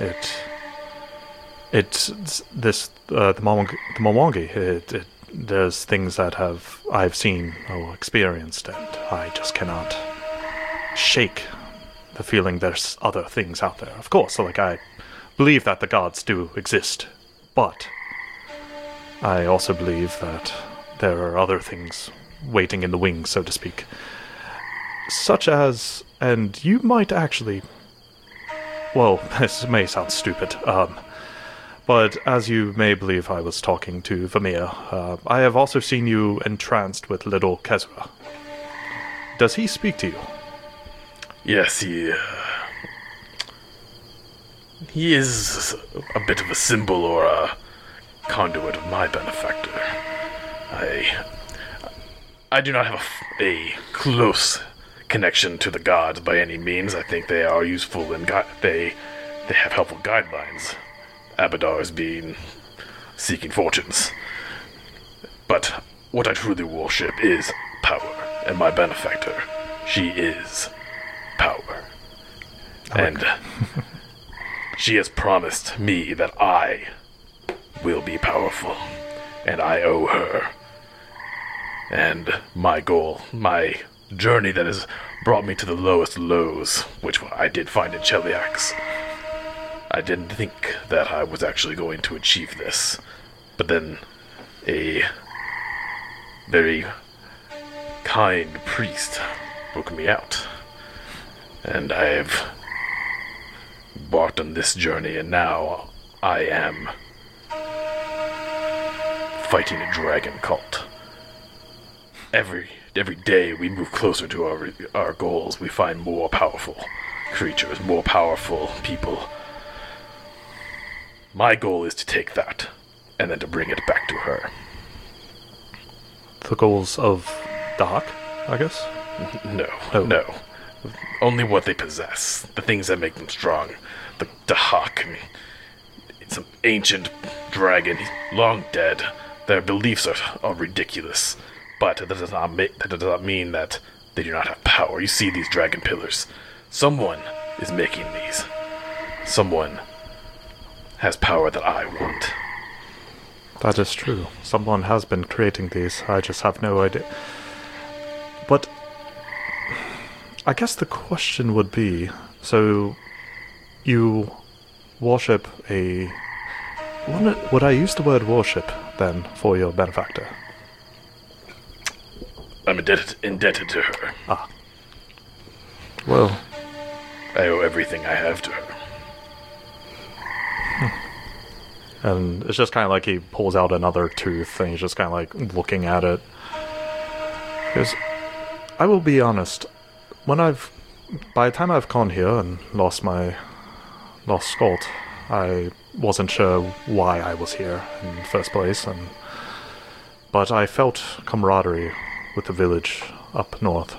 Speaker 3: the Mwangi, there's things that I've seen or experienced, and I just cannot shake the feeling there's other things out there. Of course, like I believe that the gods do exist, but I also believe that there are other things waiting in the wings, so to speak. Such as, and you might actually, well, this may sound stupid, but as you may believe I was talking to Vermeer, I have also seen you entranced with little Kezra. Does he speak to you?
Speaker 6: Yes, he is a bit of a symbol or a conduit of my benefactor. I do not have a close connection to the gods by any means. I think they are useful and they have helpful guidelines. Abadar's being seeking fortunes. But what I truly worship is power, and my benefactor, she is power. And she has promised me that I will be powerful, and I owe her. And my goal, my journey that has brought me to the lowest lows, which I did find in Cheliax. I didn't think that I was actually going to achieve this. But then a very kind priest broke me out. And I've embarked on this journey, and now I am fighting a dragon cult. Every day we move closer to our goals, we find more powerful creatures, more powerful people. My goal is to take that, and then to bring it back to her.
Speaker 3: The goals of Dahak, I guess?
Speaker 6: No,
Speaker 3: Oh.
Speaker 6: no. Only what they possess. The things that make them strong. The Dahak, I mean, it's an ancient dragon, he's long dead. Their beliefs are ridiculous. But that does not mean that they do not have power. You see these dragon pillars. Someone is making these. Someone has power that I want.
Speaker 3: That is true. Someone has been creating these. I just have no idea. But I guess the question would be, so you worship a... Would I use the word worship, then, for your benefactor?
Speaker 6: I'm indebted to her.
Speaker 3: Well,
Speaker 6: I owe everything I have to her.
Speaker 3: and it's just kind of like he pulls out another tooth, and he's just kind of like looking at it. Because, I will be honest, by the time I've gone here and lost Scott, I wasn't sure why I was here in the first place, but I felt camaraderie with the village up north.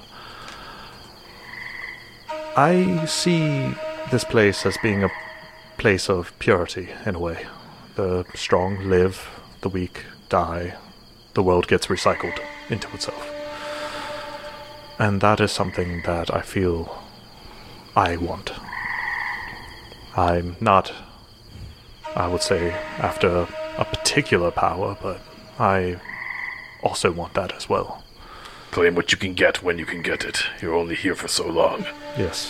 Speaker 3: I see this place as being a place of purity, in a way. The strong live, the weak die, the world gets recycled. into itself. And that is something that I feel I want. I'm not, I would say, after a particular power, but I also want that as well.
Speaker 6: Claim what you can get when you can get it. You're only here for so long.
Speaker 3: Yes.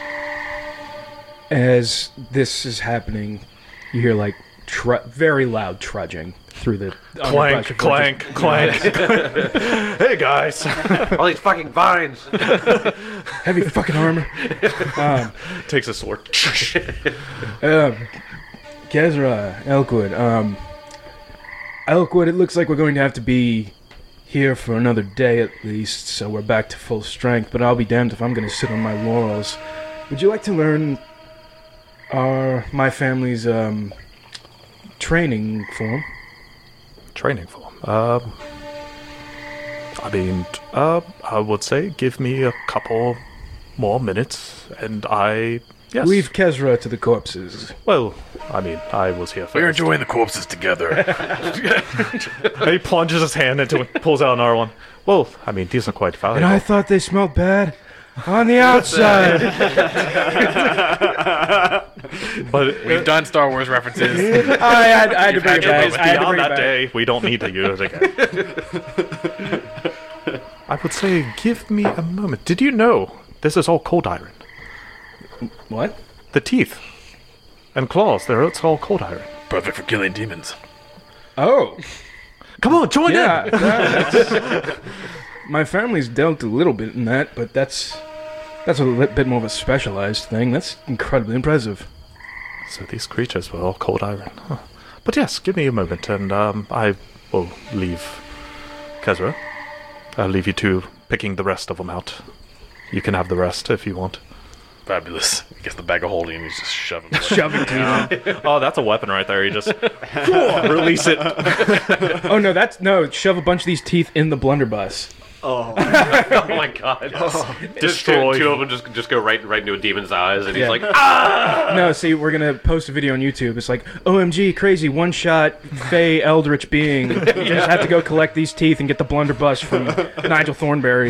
Speaker 4: As this is happening, you hear like very loud trudging through the underbrush of
Speaker 3: Clank, clank. Hey guys.
Speaker 1: All these fucking vines.
Speaker 4: heavy fucking armor.
Speaker 3: Takes a sword.
Speaker 4: Kezra, Elkwood. Elkwood, it looks like we're going to have to be here for another day at least, so we're back to full strength, but I'll be damned if I'm going to sit on my laurels. Would you like to learn my family's training form?
Speaker 3: Training form. I would say give me a couple more minutes, and yes.
Speaker 4: Leave Kezra to the corpses.
Speaker 3: Well, I was here first.
Speaker 6: We're enjoying the corpses together.
Speaker 3: He plunges his hand into it, pulls out another one. Well, these are quite valuable.
Speaker 4: And I thought they smelled bad on the outside.
Speaker 3: But
Speaker 5: We've done Star Wars references.
Speaker 4: I had to bring it back.
Speaker 3: it's
Speaker 4: I had to
Speaker 3: beyond
Speaker 4: bring it
Speaker 3: that
Speaker 4: back.
Speaker 3: day. We don't need to use it again. I would say give me a moment. Did you know this is all cold iron?
Speaker 4: What?
Speaker 3: The teeth and claws, it's all cold iron.
Speaker 6: Perfect for killing demons.
Speaker 4: Oh.
Speaker 3: Come on, join
Speaker 4: Yeah.
Speaker 3: in!
Speaker 4: that's- my family's dealt a little bit in that, but that's a bit more of a specialized thing. That's incredibly impressive.
Speaker 3: So these creatures were all cold iron. Huh. But yes, give me a moment, and I will leave Kezra. I'll leave you two picking the rest of them out. You can have the rest if you want.
Speaker 6: Fabulous. He gets the bag of holding and he's just shoving it.
Speaker 4: Shoving teeth.
Speaker 3: Oh, that's a weapon right there. You just release it.
Speaker 4: Oh no, shove a bunch of these teeth in the blunderbuss.
Speaker 1: Oh my god. Just
Speaker 3: Destroy.
Speaker 1: two of them just go right into a demon's eyes, and he's
Speaker 4: Yeah.
Speaker 1: like, ah!
Speaker 4: No, see, we're gonna post a video on YouTube. It's like, OMG, crazy one-shot Fey Eldritch being. You just have to go collect these teeth and get the blunderbuss from Nigel Thornberry.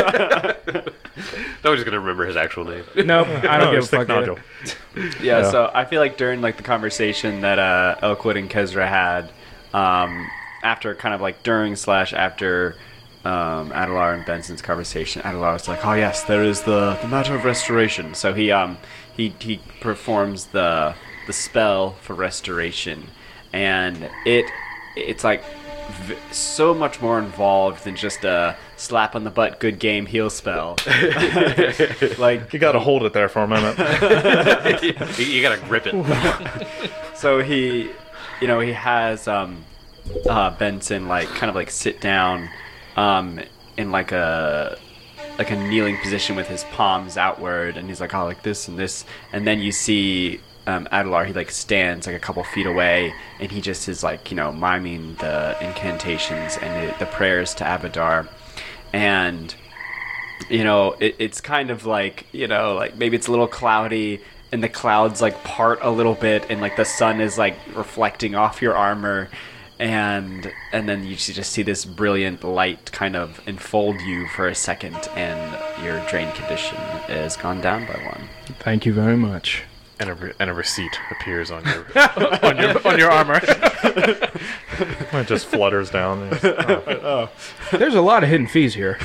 Speaker 1: No, he's gonna remember his actual name.
Speaker 4: Nope, I don't give a fuck.
Speaker 3: Nigel.
Speaker 2: Yeah, so I feel like during like the conversation that Elkwood and Kezra had, after kind of like during/after Adelar and Benson's conversation, Adelar was like, "Oh yes, there is the matter of restoration." So he performs the spell for restoration, and it's like so much more involved than just a slap on the butt, good game, heal spell. Like
Speaker 3: You gotta hold it there for a minute.
Speaker 1: You gotta grip it.
Speaker 2: So he has Benson like kind of like sit down in like a kneeling position with his palms outward, and he's like, oh, like this and this, and then you see Adelar, he like stands like a couple feet away, and he just is like miming the incantations and the prayers to Abadar, and it's kind of like like maybe it's a little cloudy, and the clouds like part a little bit, and like the sun is like reflecting off your armor, and then you just see this brilliant light kind of enfold you for a second, and your drain condition is gone down by 1.
Speaker 4: Thank you very much.
Speaker 6: And a receipt appears on your
Speaker 5: on your armor.
Speaker 3: It just flutters down.
Speaker 4: There's a lot of hidden fees here.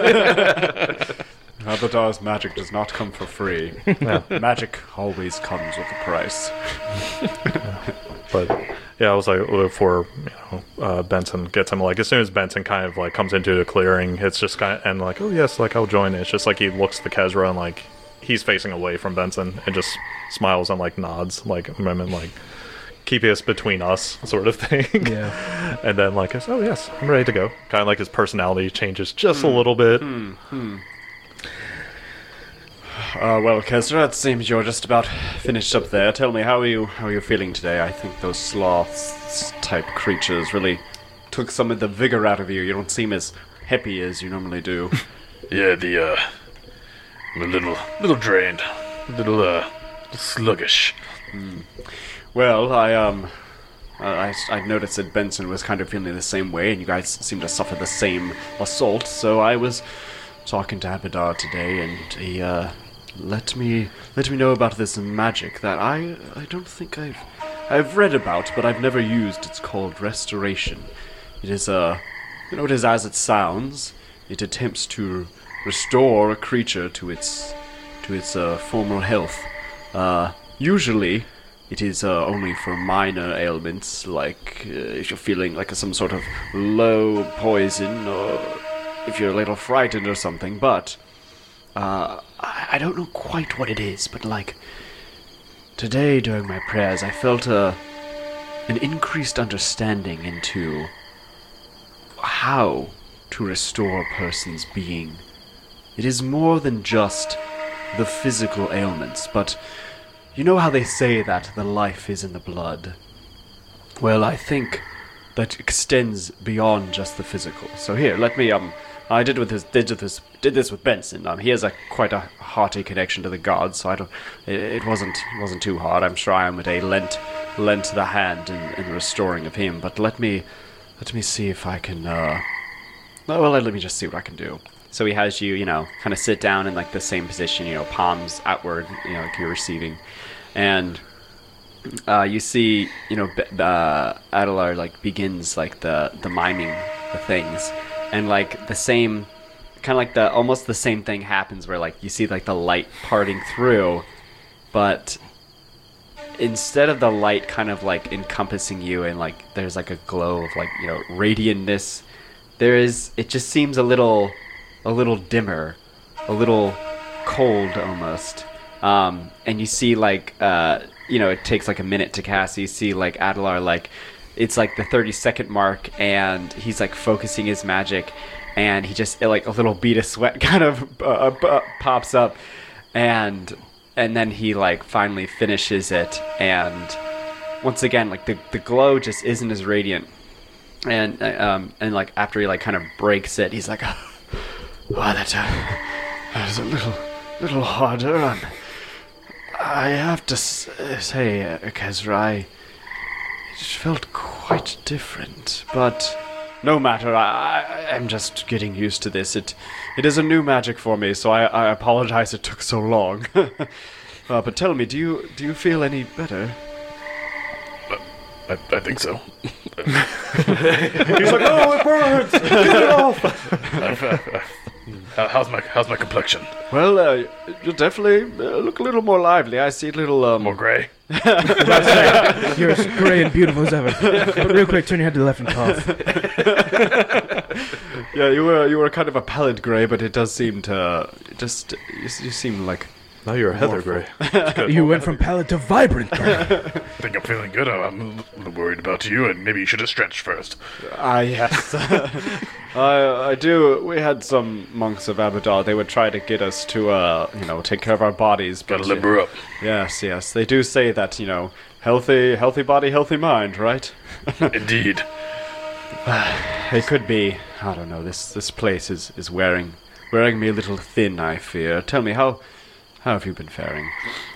Speaker 2: Abadar's magic does not come for free. Magic always comes with a price.
Speaker 3: But yeah, I was like, before Benson gets him, like as soon as Benson kind of like comes into the clearing, it's just kind of, and like, oh yes, like I'll join it. It's just like he looks to Kezra and like he's facing away from Benson and just smiles and like nods, like and like keep this between us sort of thing.
Speaker 4: Yeah.
Speaker 3: And then like, oh yes, I'm ready to go. Kind of like his personality changes just a little bit.
Speaker 2: Well, Kezra, it seems you're just about finished up there. Tell me, how are you feeling today? I think those sloths-type creatures really took some of the vigor out of you. You don't seem as happy as you normally do.
Speaker 6: Yeah, I'm a little drained, a little sluggish.
Speaker 2: Well, I noticed that Benson was kind of feeling the same way, and you guys seem to suffer the same assault. So I was talking to Abadar today, and he let me know about this magic that I don't think I've read about, but I've never used. It's called restoration. It is it is as it sounds. It attempts to restore a creature to its former health. Usually, it is only for minor ailments, like if you're feeling like some sort of low poison, or if you're a little frightened or something. But I don't know quite what it is. But like today during my prayers, I felt an increased understanding into how to restore a person's being. It is more than just the physical ailments, but you know how they say that the life is in the blood? Well, I think that extends beyond just the physical. So here, let me I did this with Benson. He has quite a hearty connection to the gods, so it wasn't too hard. I'm sure Iomedae lent the hand in the restoring of him. But let me see if I can. Let me just see what I can do. So he has you, kind of sit down in like the same position, palms outward, like you're receiving, and you see, Adelar like begins like the miming the things, and like the same, kind of like almost the same thing happens where like you see like the light parting through, but instead of the light kind of like encompassing you and like there's like a glow of like radiantness, it just seems a little dimmer, a little cold almost. And you see like it takes like a minute to cast. So you see like Adelar, like it's like the 30-second mark, and he's like focusing his magic, and he just like a little bead of sweat kind of pops up, and then he like finally finishes it, and once again like the glow just isn't as radiant, and like after he like kind of breaks it, he's like, oh, that is a little harder. I have to say, Kezra, it felt quite different, but no matter. I'm just getting used to this. It is a new magic for me, so I apologize it took so long. But tell me, do you feel any better?
Speaker 6: I think so.
Speaker 4: He's like, oh, it burns! Get it off!
Speaker 6: How's my complexion?
Speaker 2: Well, you definitely look a little more lively. I see a little
Speaker 6: More gray?
Speaker 4: You're as gray and beautiful as ever. But real quick, turn your head to the left and cough.
Speaker 2: Yeah, you were kind of a pallid gray, but it does seem to you seem like.
Speaker 3: Now you're a heather gray.
Speaker 4: You went from pallid to vibrant gray.
Speaker 6: I think I'm feeling good. I'm a little worried about you, and maybe you should have stretched first.
Speaker 2: Yes. I do. We had some monks of Abadar. They would try to get us to, take care of our bodies. But,
Speaker 6: Gotta limber up.
Speaker 2: Yes. They do say that, healthy body, healthy mind, right?
Speaker 6: Indeed.
Speaker 2: It could be. I don't know. This place is wearing me a little thin, I fear. Tell me, how have you been faring?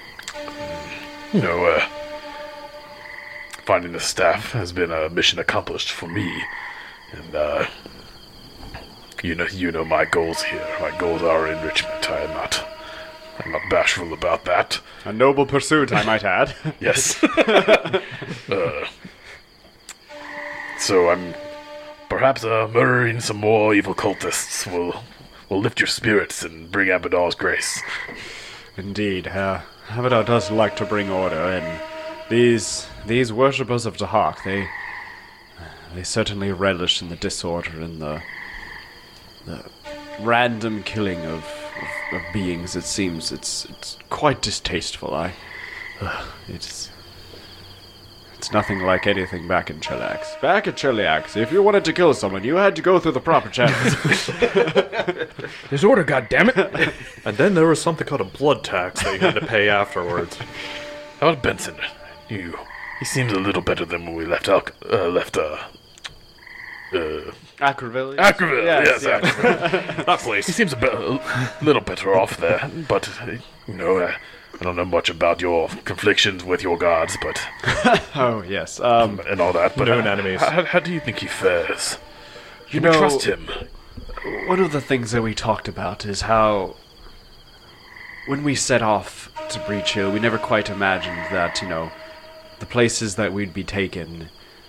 Speaker 6: Finding the staff has been a mission accomplished for me. And, you know my goals here. My goals are enrichment. I'm not bashful about that.
Speaker 2: A noble pursuit, I might add.
Speaker 6: Yes. So I'm perhaps murdering some more evil cultists will lift your spirits and bring Abadar's grace.
Speaker 2: Indeed, Abadar does like to bring order, and these worshippers of Dahak, they certainly relish in the disorder and the random killing of beings. It seems it's quite distasteful. It's nothing like anything back in Cheliax. Back at Cheliax, if you wanted to kill someone, you had to go through the proper channels.
Speaker 4: There's order, goddammit!
Speaker 3: And then there was something called a blood tax that you had to pay afterwards.
Speaker 6: How about Benson? He seems a little better than when we left
Speaker 2: Acroville.
Speaker 6: Acroville, yes,
Speaker 2: yes.
Speaker 6: Acroville. That place. He seems a little better off there, but, I don't know much about your conflictions with your gods, but
Speaker 2: Oh, yes.
Speaker 6: and all that. But
Speaker 3: Known enemies.
Speaker 6: How do you think he fares?
Speaker 2: You
Speaker 6: Do we
Speaker 2: know,
Speaker 6: trust him?
Speaker 2: one of the things that we talked about is how when we set off to Breach Hill, we never quite imagined that, the places that we'd be taken.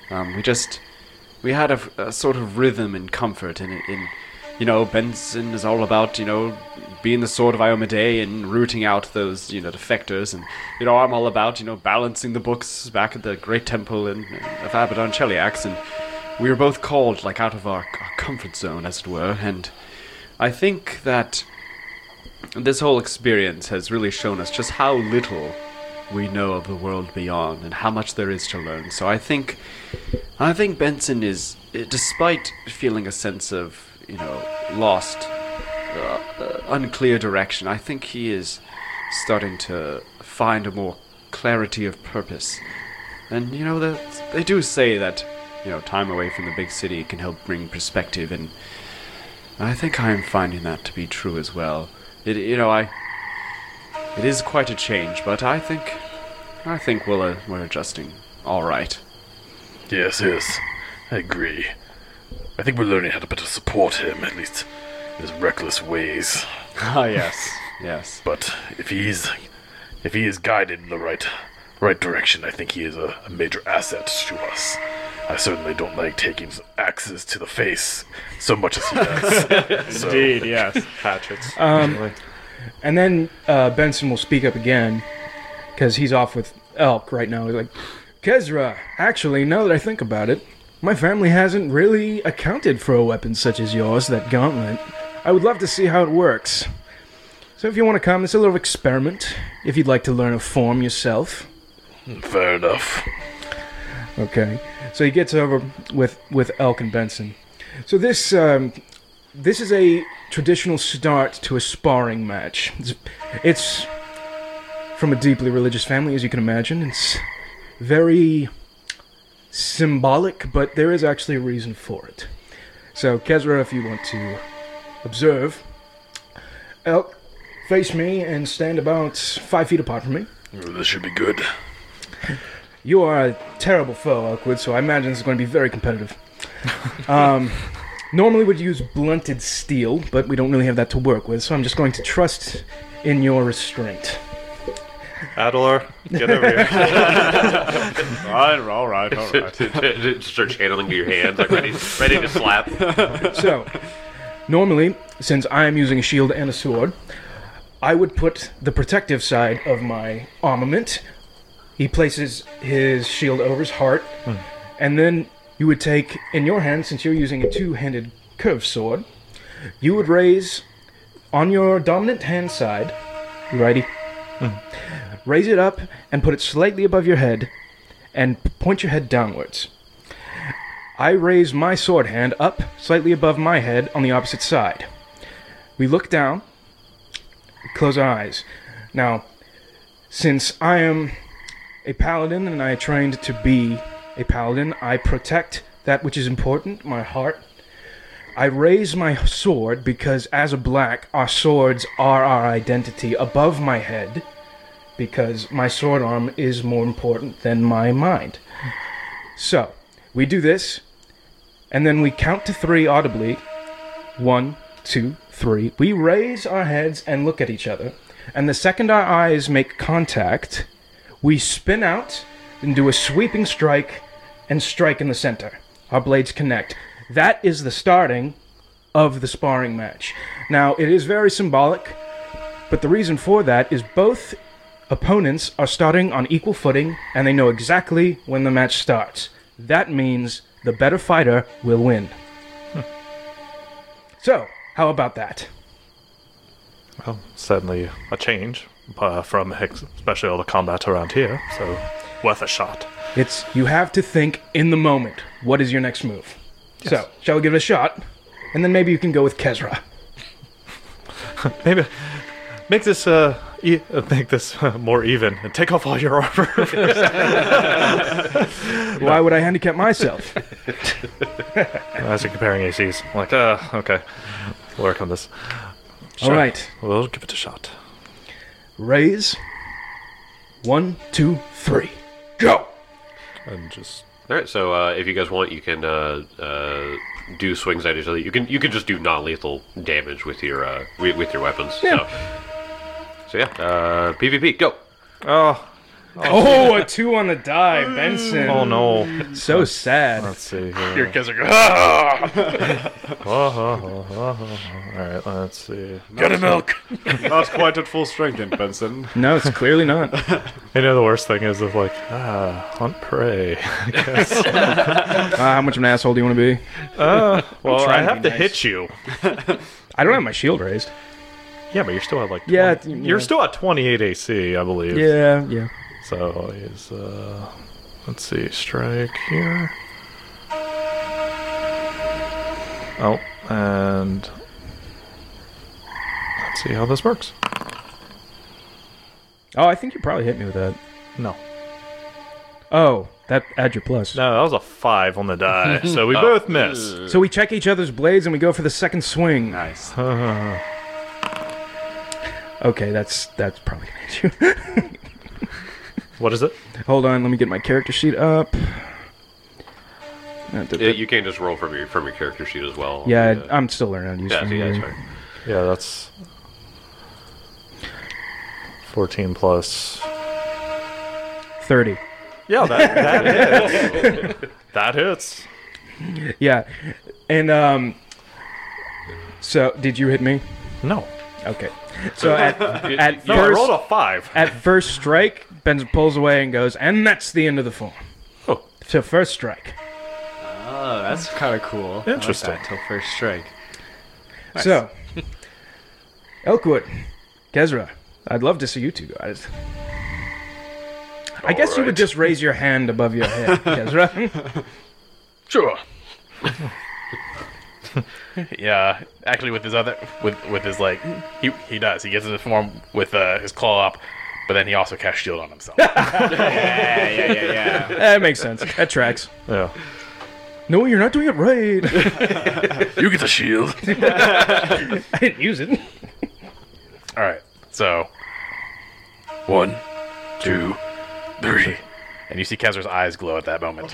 Speaker 2: We had a sort of rhythm and comfort in Benson is all about, being the sword of Iomedae and rooting out those, defectors. And, I'm all about, balancing the books back at the great temple of Abaddon Cheliax. And we were both called, out of our comfort zone, as it were. And I think that this whole experience has really shown us just how little we know of the world beyond and how much there is to learn. So I think Benson is, despite feeling a sense of, lost, unclear direction, I think he is starting to find a more clarity of purpose. And, they do say that, time away from the big city can help bring perspective, and I think I am finding that to be true as well. It is quite a change, but I think we're adjusting all right.
Speaker 6: Yes, I agree. I think we're learning how to better support him, at least in his reckless ways.
Speaker 2: Ah, yes.
Speaker 6: But if he is guided in the right direction, I think he is a major asset to us. I certainly don't like taking axes to the face so much as he does.
Speaker 3: Indeed, yes. Hatchets.
Speaker 4: And then Benson will speak up again, because he's off with Elk right now. He's like, Kezra, actually, now that I think about it, my family hasn't really accounted for a weapon such as yours, that gauntlet. I would love to see how it works. So if you want to come, it's a little experiment, if you'd like to learn a form yourself.
Speaker 6: Fair enough.
Speaker 4: Okay, so he gets over with Elk and Benson. So this is a traditional start to a sparring match. It's from a deeply religious family, as you can imagine. It's very symbolic, but there is actually a reason for it. So, Kezra, if you want to observe, Elk, face me and stand about 5 feet apart from me.
Speaker 6: This should be good.
Speaker 4: You are a terrible foe, Elkwood, so I imagine this is going to be very competitive. Normally we'd use blunted steel, but we don't really have that to work with, so I'm just going to trust in your restraint.
Speaker 3: Adelar, get over here.
Speaker 2: All right.
Speaker 1: Start channeling to your hands, ready to slap.
Speaker 4: So, normally, since I am using a shield and a sword, I would put the protective side of my armament. He places his shield over his heart, and then you would take, in your hand, since you're using a two-handed curved sword, you would raise on your dominant hand side, righty, raise it up and put it slightly above your head and point your head downwards. I raise my sword hand up slightly above my head on the opposite side. We look down, close our eyes. Now, since I am a paladin and I trained to be a paladin, I protect that which is important, my heart. I raise my sword because as a black, our swords are our identity above my head, because my sword arm is more important than my mind. So, we do this, and then we count to 3 audibly. 1, 2, 3. We raise our heads and look at each other, and the second our eyes make contact, we spin out and do a sweeping strike and strike in the center. Our blades connect. That is the starting of the sparring match. Now, it is very symbolic, but the reason for that is both opponents are starting on equal footing, and they know exactly when the match starts. That means the better fighter will win. So, how about that?
Speaker 3: Well, certainly a change from especially all the combat around here, so worth a shot.
Speaker 4: You have to think in the moment. What is your next move? Yes. So, shall we give it a shot? And then maybe you can go with Kezra.
Speaker 3: Maybe make this make this more even and take off all your armor.
Speaker 4: Why would I handicap myself?
Speaker 3: As you're comparing ACs, I'm like, okay, we'll work on this.
Speaker 4: All right.
Speaker 3: We'll give it a shot.
Speaker 4: Raise. 1, 2, 3. Go!
Speaker 3: And just
Speaker 1: All right, so if you guys want, you can do swings at each other. You can just do non-lethal damage with your weapons.
Speaker 4: Yeah.
Speaker 1: So yeah, PvP, go.
Speaker 4: Oh, a 2 on the die, Benson.
Speaker 3: oh no.
Speaker 4: So sad.
Speaker 3: Let's see
Speaker 5: Your
Speaker 3: here.
Speaker 5: kids are going, ah!
Speaker 3: Alright, let's see.
Speaker 6: Get a milk.
Speaker 7: Not quite at full strength, then, Benson.
Speaker 4: No, it's clearly not.
Speaker 3: You know the worst thing is of like, hunt prey.
Speaker 4: How much of an asshole do you want to be?
Speaker 3: Well,
Speaker 4: trying
Speaker 3: I
Speaker 4: to
Speaker 3: have
Speaker 4: be
Speaker 3: to
Speaker 4: nice.
Speaker 3: hit you.
Speaker 4: I don't have my shield raised.
Speaker 3: Yeah, but you're still at like 20.
Speaker 4: Yeah,
Speaker 3: You're
Speaker 4: yeah.
Speaker 3: still at 28 AC, I believe.
Speaker 4: Yeah.
Speaker 3: So he's let's see, strike here. Oh, and let's see how this works.
Speaker 4: Oh, I think you probably hit me with that.
Speaker 3: No.
Speaker 4: Oh, that add your plus.
Speaker 3: No, that was a 5 on the die, so we both miss.
Speaker 4: So we check each other's blades and we go for the second swing.
Speaker 7: Nice.
Speaker 4: Okay, that's probably gonna hit you.
Speaker 3: What is it?
Speaker 4: Hold on, let me get my character sheet up.
Speaker 1: You can just roll from your character sheet as well.
Speaker 4: Yeah, I'm still learning how to use
Speaker 1: yeah,
Speaker 4: it.
Speaker 1: that's right.
Speaker 3: Yeah, that's 14 plus.
Speaker 4: 30.
Speaker 3: Yeah, that hits. That hits.
Speaker 4: Yeah, and so did you hit me?
Speaker 3: No.
Speaker 4: Okay. So at
Speaker 3: No, I rolled
Speaker 4: first
Speaker 3: a 5.
Speaker 4: at first strike, Ben pulls away and goes, and that's the end of the form.
Speaker 3: Oh.
Speaker 4: So first strike.
Speaker 7: Oh, that's kind of cool.
Speaker 3: Interesting.
Speaker 7: I like that, till first strike.
Speaker 4: So, Elkwood, Kezra, I'd love to see you two guys. I guess you would just raise your hand above your head, Kezra.
Speaker 5: Sure. Yeah, actually, with his with his like, he does. He gets in the form with his claw up, but then he also casts shield on himself.
Speaker 7: Yeah.
Speaker 4: That makes sense. That tracks.
Speaker 3: Yeah.
Speaker 4: No, you're not doing it right.
Speaker 6: You get the shield.
Speaker 4: I didn't use it.
Speaker 5: All right, so
Speaker 6: 1, 2, 3.
Speaker 5: and you see Kezra's eyes glow at that moment.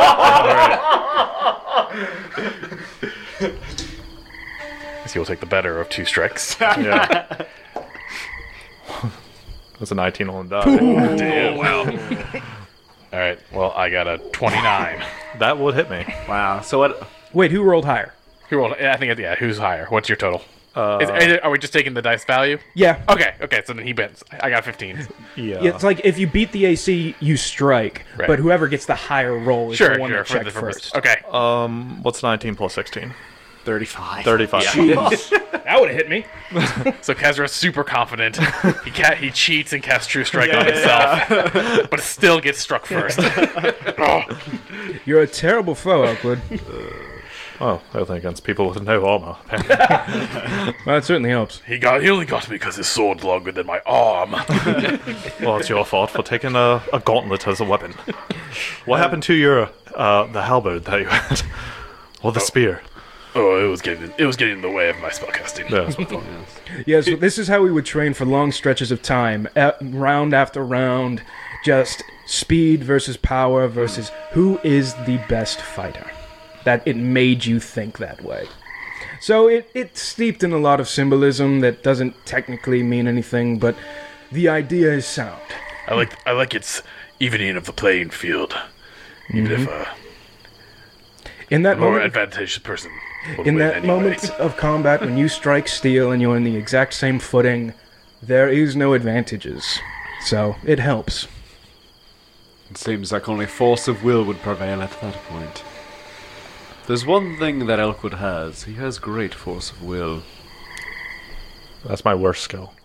Speaker 5: So he will take the better of 2 strikes.
Speaker 3: Yeah. That's a 19 on the die.
Speaker 5: Damn, wow. All right, well, I got a 29.
Speaker 3: That would hit me.
Speaker 7: Wow. So what?
Speaker 4: Wait, who rolled higher?
Speaker 5: Who rolled? Yeah, I think, yeah, who's higher? What's your total? Are we just taking the dice value?
Speaker 4: Yeah.
Speaker 5: Okay, so then he bets. I got 15.
Speaker 3: Yeah.
Speaker 4: Yeah, it's like if you beat the AC, you strike,
Speaker 5: Right.
Speaker 4: but whoever gets the higher roll is
Speaker 5: Sure,
Speaker 4: the one that
Speaker 5: for
Speaker 4: checked
Speaker 5: the
Speaker 4: first.
Speaker 5: Okay.
Speaker 3: What's 19 plus 16?
Speaker 7: 35.
Speaker 3: 35.
Speaker 4: That would have hit me.
Speaker 5: So Kezra's super confident. He cheats and casts True Strike on himself, but still gets struck first. Oh.
Speaker 4: You're a terrible foe, Oakwood.
Speaker 3: Oh, only against people with no armor.
Speaker 4: Well, it certainly helps.
Speaker 6: He only got me because his sword's longer than my arm.
Speaker 3: Well, it's your fault for taking a gauntlet as a weapon. What happened to your the halberd that you had, or the spear?
Speaker 6: Oh, it was getting in the way of my spellcasting.
Speaker 3: Yeah.
Speaker 4: Yeah, so this is how we would train for long stretches of time, round after round, just speed versus power versus who is the best fighter. That it made you think that way. So it's steeped in a lot of symbolism that doesn't technically mean anything, but the idea is sound.
Speaker 6: I like its evening of the playing field. Even if
Speaker 4: In that
Speaker 6: a more
Speaker 4: moment,
Speaker 6: advantageous person would
Speaker 4: in
Speaker 6: win
Speaker 4: that
Speaker 6: anyway.
Speaker 4: moment of combat, when you strike steel and you're in the exact same footing, there is no advantages. So it helps.
Speaker 7: It seems like only force of will would prevail at that point. There's one thing that Elkwood has. He has great force of will.
Speaker 3: That's my worst skill.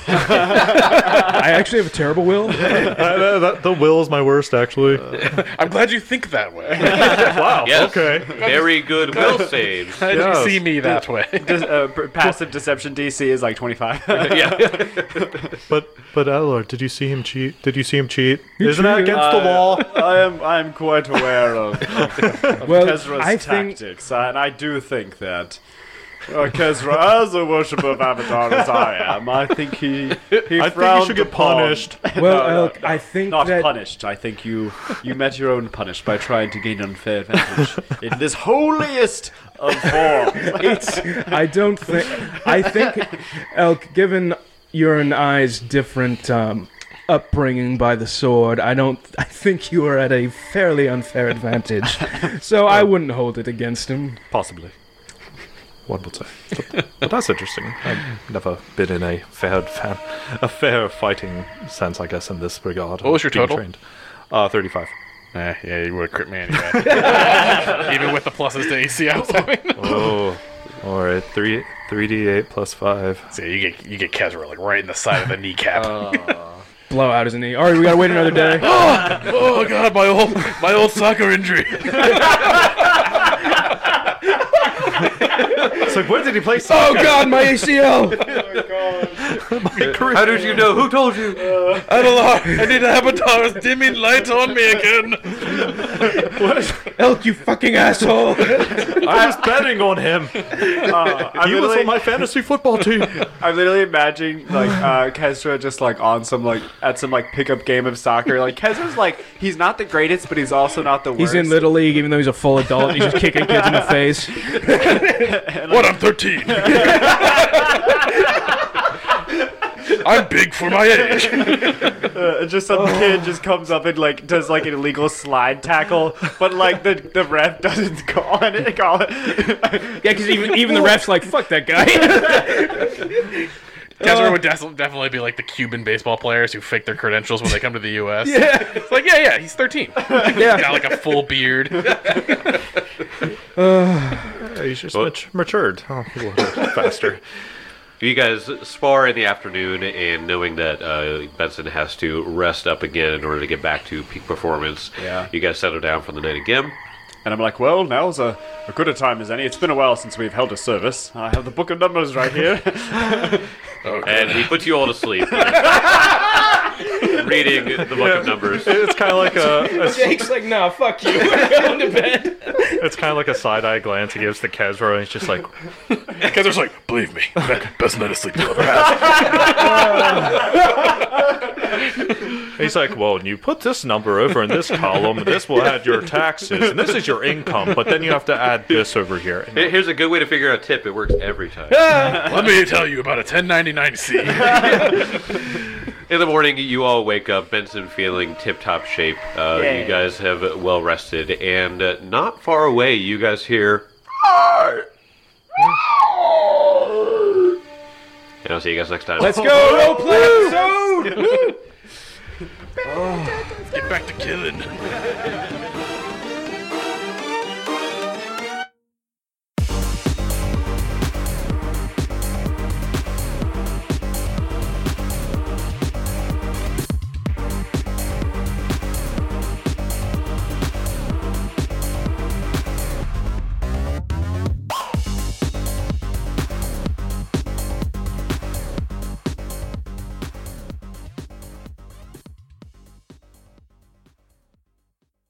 Speaker 4: I actually have a terrible will.
Speaker 3: The will is my worst, actually.
Speaker 6: I'm glad you think that way.
Speaker 3: Wow.
Speaker 1: Yes.
Speaker 3: Okay.
Speaker 1: Very good will saves.
Speaker 5: How did
Speaker 3: Yes.
Speaker 5: you see me that way?
Speaker 2: Passive deception DC is like 25.
Speaker 1: Yeah.
Speaker 3: But Elor, did you see him cheat? Isn't that against the law?
Speaker 2: I am quite aware of
Speaker 4: Well,
Speaker 2: Kezra's
Speaker 4: I think
Speaker 2: tactics, and I do think that Kezra, as a worshipper of Avatar as I am, I think he
Speaker 3: I think you
Speaker 2: frowned
Speaker 3: should get
Speaker 2: upon-
Speaker 3: punished.
Speaker 4: well,
Speaker 2: No,
Speaker 4: Elk, I think
Speaker 2: Not
Speaker 4: that
Speaker 2: punished. I think you met your own punish by trying to gain unfair advantage in this holiest of forms.
Speaker 4: I don't think. I think, Elk, given your and I's different upbringing by the sword, I think you are at a fairly unfair advantage. So I wouldn't hold it against him.
Speaker 3: Possibly. One would say. But that's interesting. I've never been in a fair fighting sense, I guess, in this regard.
Speaker 5: What was your
Speaker 3: Being
Speaker 5: total?
Speaker 3: trained. 35.
Speaker 6: Yeah, you would crit me anyway.
Speaker 5: Even with the pluses to AC I was having.
Speaker 3: Oh. Alright, 3d8 plus 5.
Speaker 6: See, you get Kezra like right in the side of the kneecap.
Speaker 4: Blow out his knee. All right, we gotta wait another day.
Speaker 6: Oh god, my old soccer injury.
Speaker 3: So where did he play
Speaker 4: Oh God, my ACL!
Speaker 1: How did you know? Who told you?
Speaker 6: I don't know. I need Avatar's dimming light on me again.
Speaker 4: Elk, you fucking asshole!
Speaker 3: I was betting on him. He was on my fantasy football team.
Speaker 2: I'm literally imagining like Kezra just like on some like at some like pickup game of soccer. Like Kezra's like he's not the greatest, but he's also not the worst.
Speaker 4: He's in Little League, even though he's a full adult. He's just kicking kids in the face.
Speaker 6: What? I'm 13. I'm big for my age.
Speaker 2: Just some kid just comes up and like does like an illegal slide tackle, but like the ref doesn't call it.
Speaker 4: Yeah, because even the ref's like, fuck that guy.
Speaker 5: Kezra would definitely be like the Cuban baseball players who fake their credentials when they come to the U.S.
Speaker 4: Yeah.
Speaker 5: It's like, yeah, he's 13.
Speaker 4: Yeah.
Speaker 5: Got like a full beard.
Speaker 3: He's just matured. Oh, a little faster.
Speaker 1: You guys spar in the afternoon, and knowing that Benson has to rest up again in order to get back to peak performance,
Speaker 2: Yeah.
Speaker 1: you guys settle down for the night again.
Speaker 2: And I'm like, well, now's a good a time as any. It's been a while since we've held a service. I have the book of numbers right here.
Speaker 1: And he puts you all to sleep. Reading the book of numbers.
Speaker 3: It's kind of like
Speaker 4: Jake's like, nah, fuck you. We're going to bed.
Speaker 3: it's kind of like a side eye glance he gives to Kezra, and he's just like,
Speaker 6: Kezra's like, believe me, best night of sleep you'll ever have.
Speaker 3: he's like, well, when you put this number over in this column, this will add your taxes, and this is your income, but then you have to add this over here. And
Speaker 1: Here's a good way to figure out a tip. It works every time.
Speaker 6: Let me tell you about a 1099-C.
Speaker 1: In the morning, you all wake up, Benson feeling tip-top shape. You guys have well rested, and not far away, you guys hear. And I'll see you guys next time.
Speaker 4: Let's go, role play episode!
Speaker 6: Get back to killing.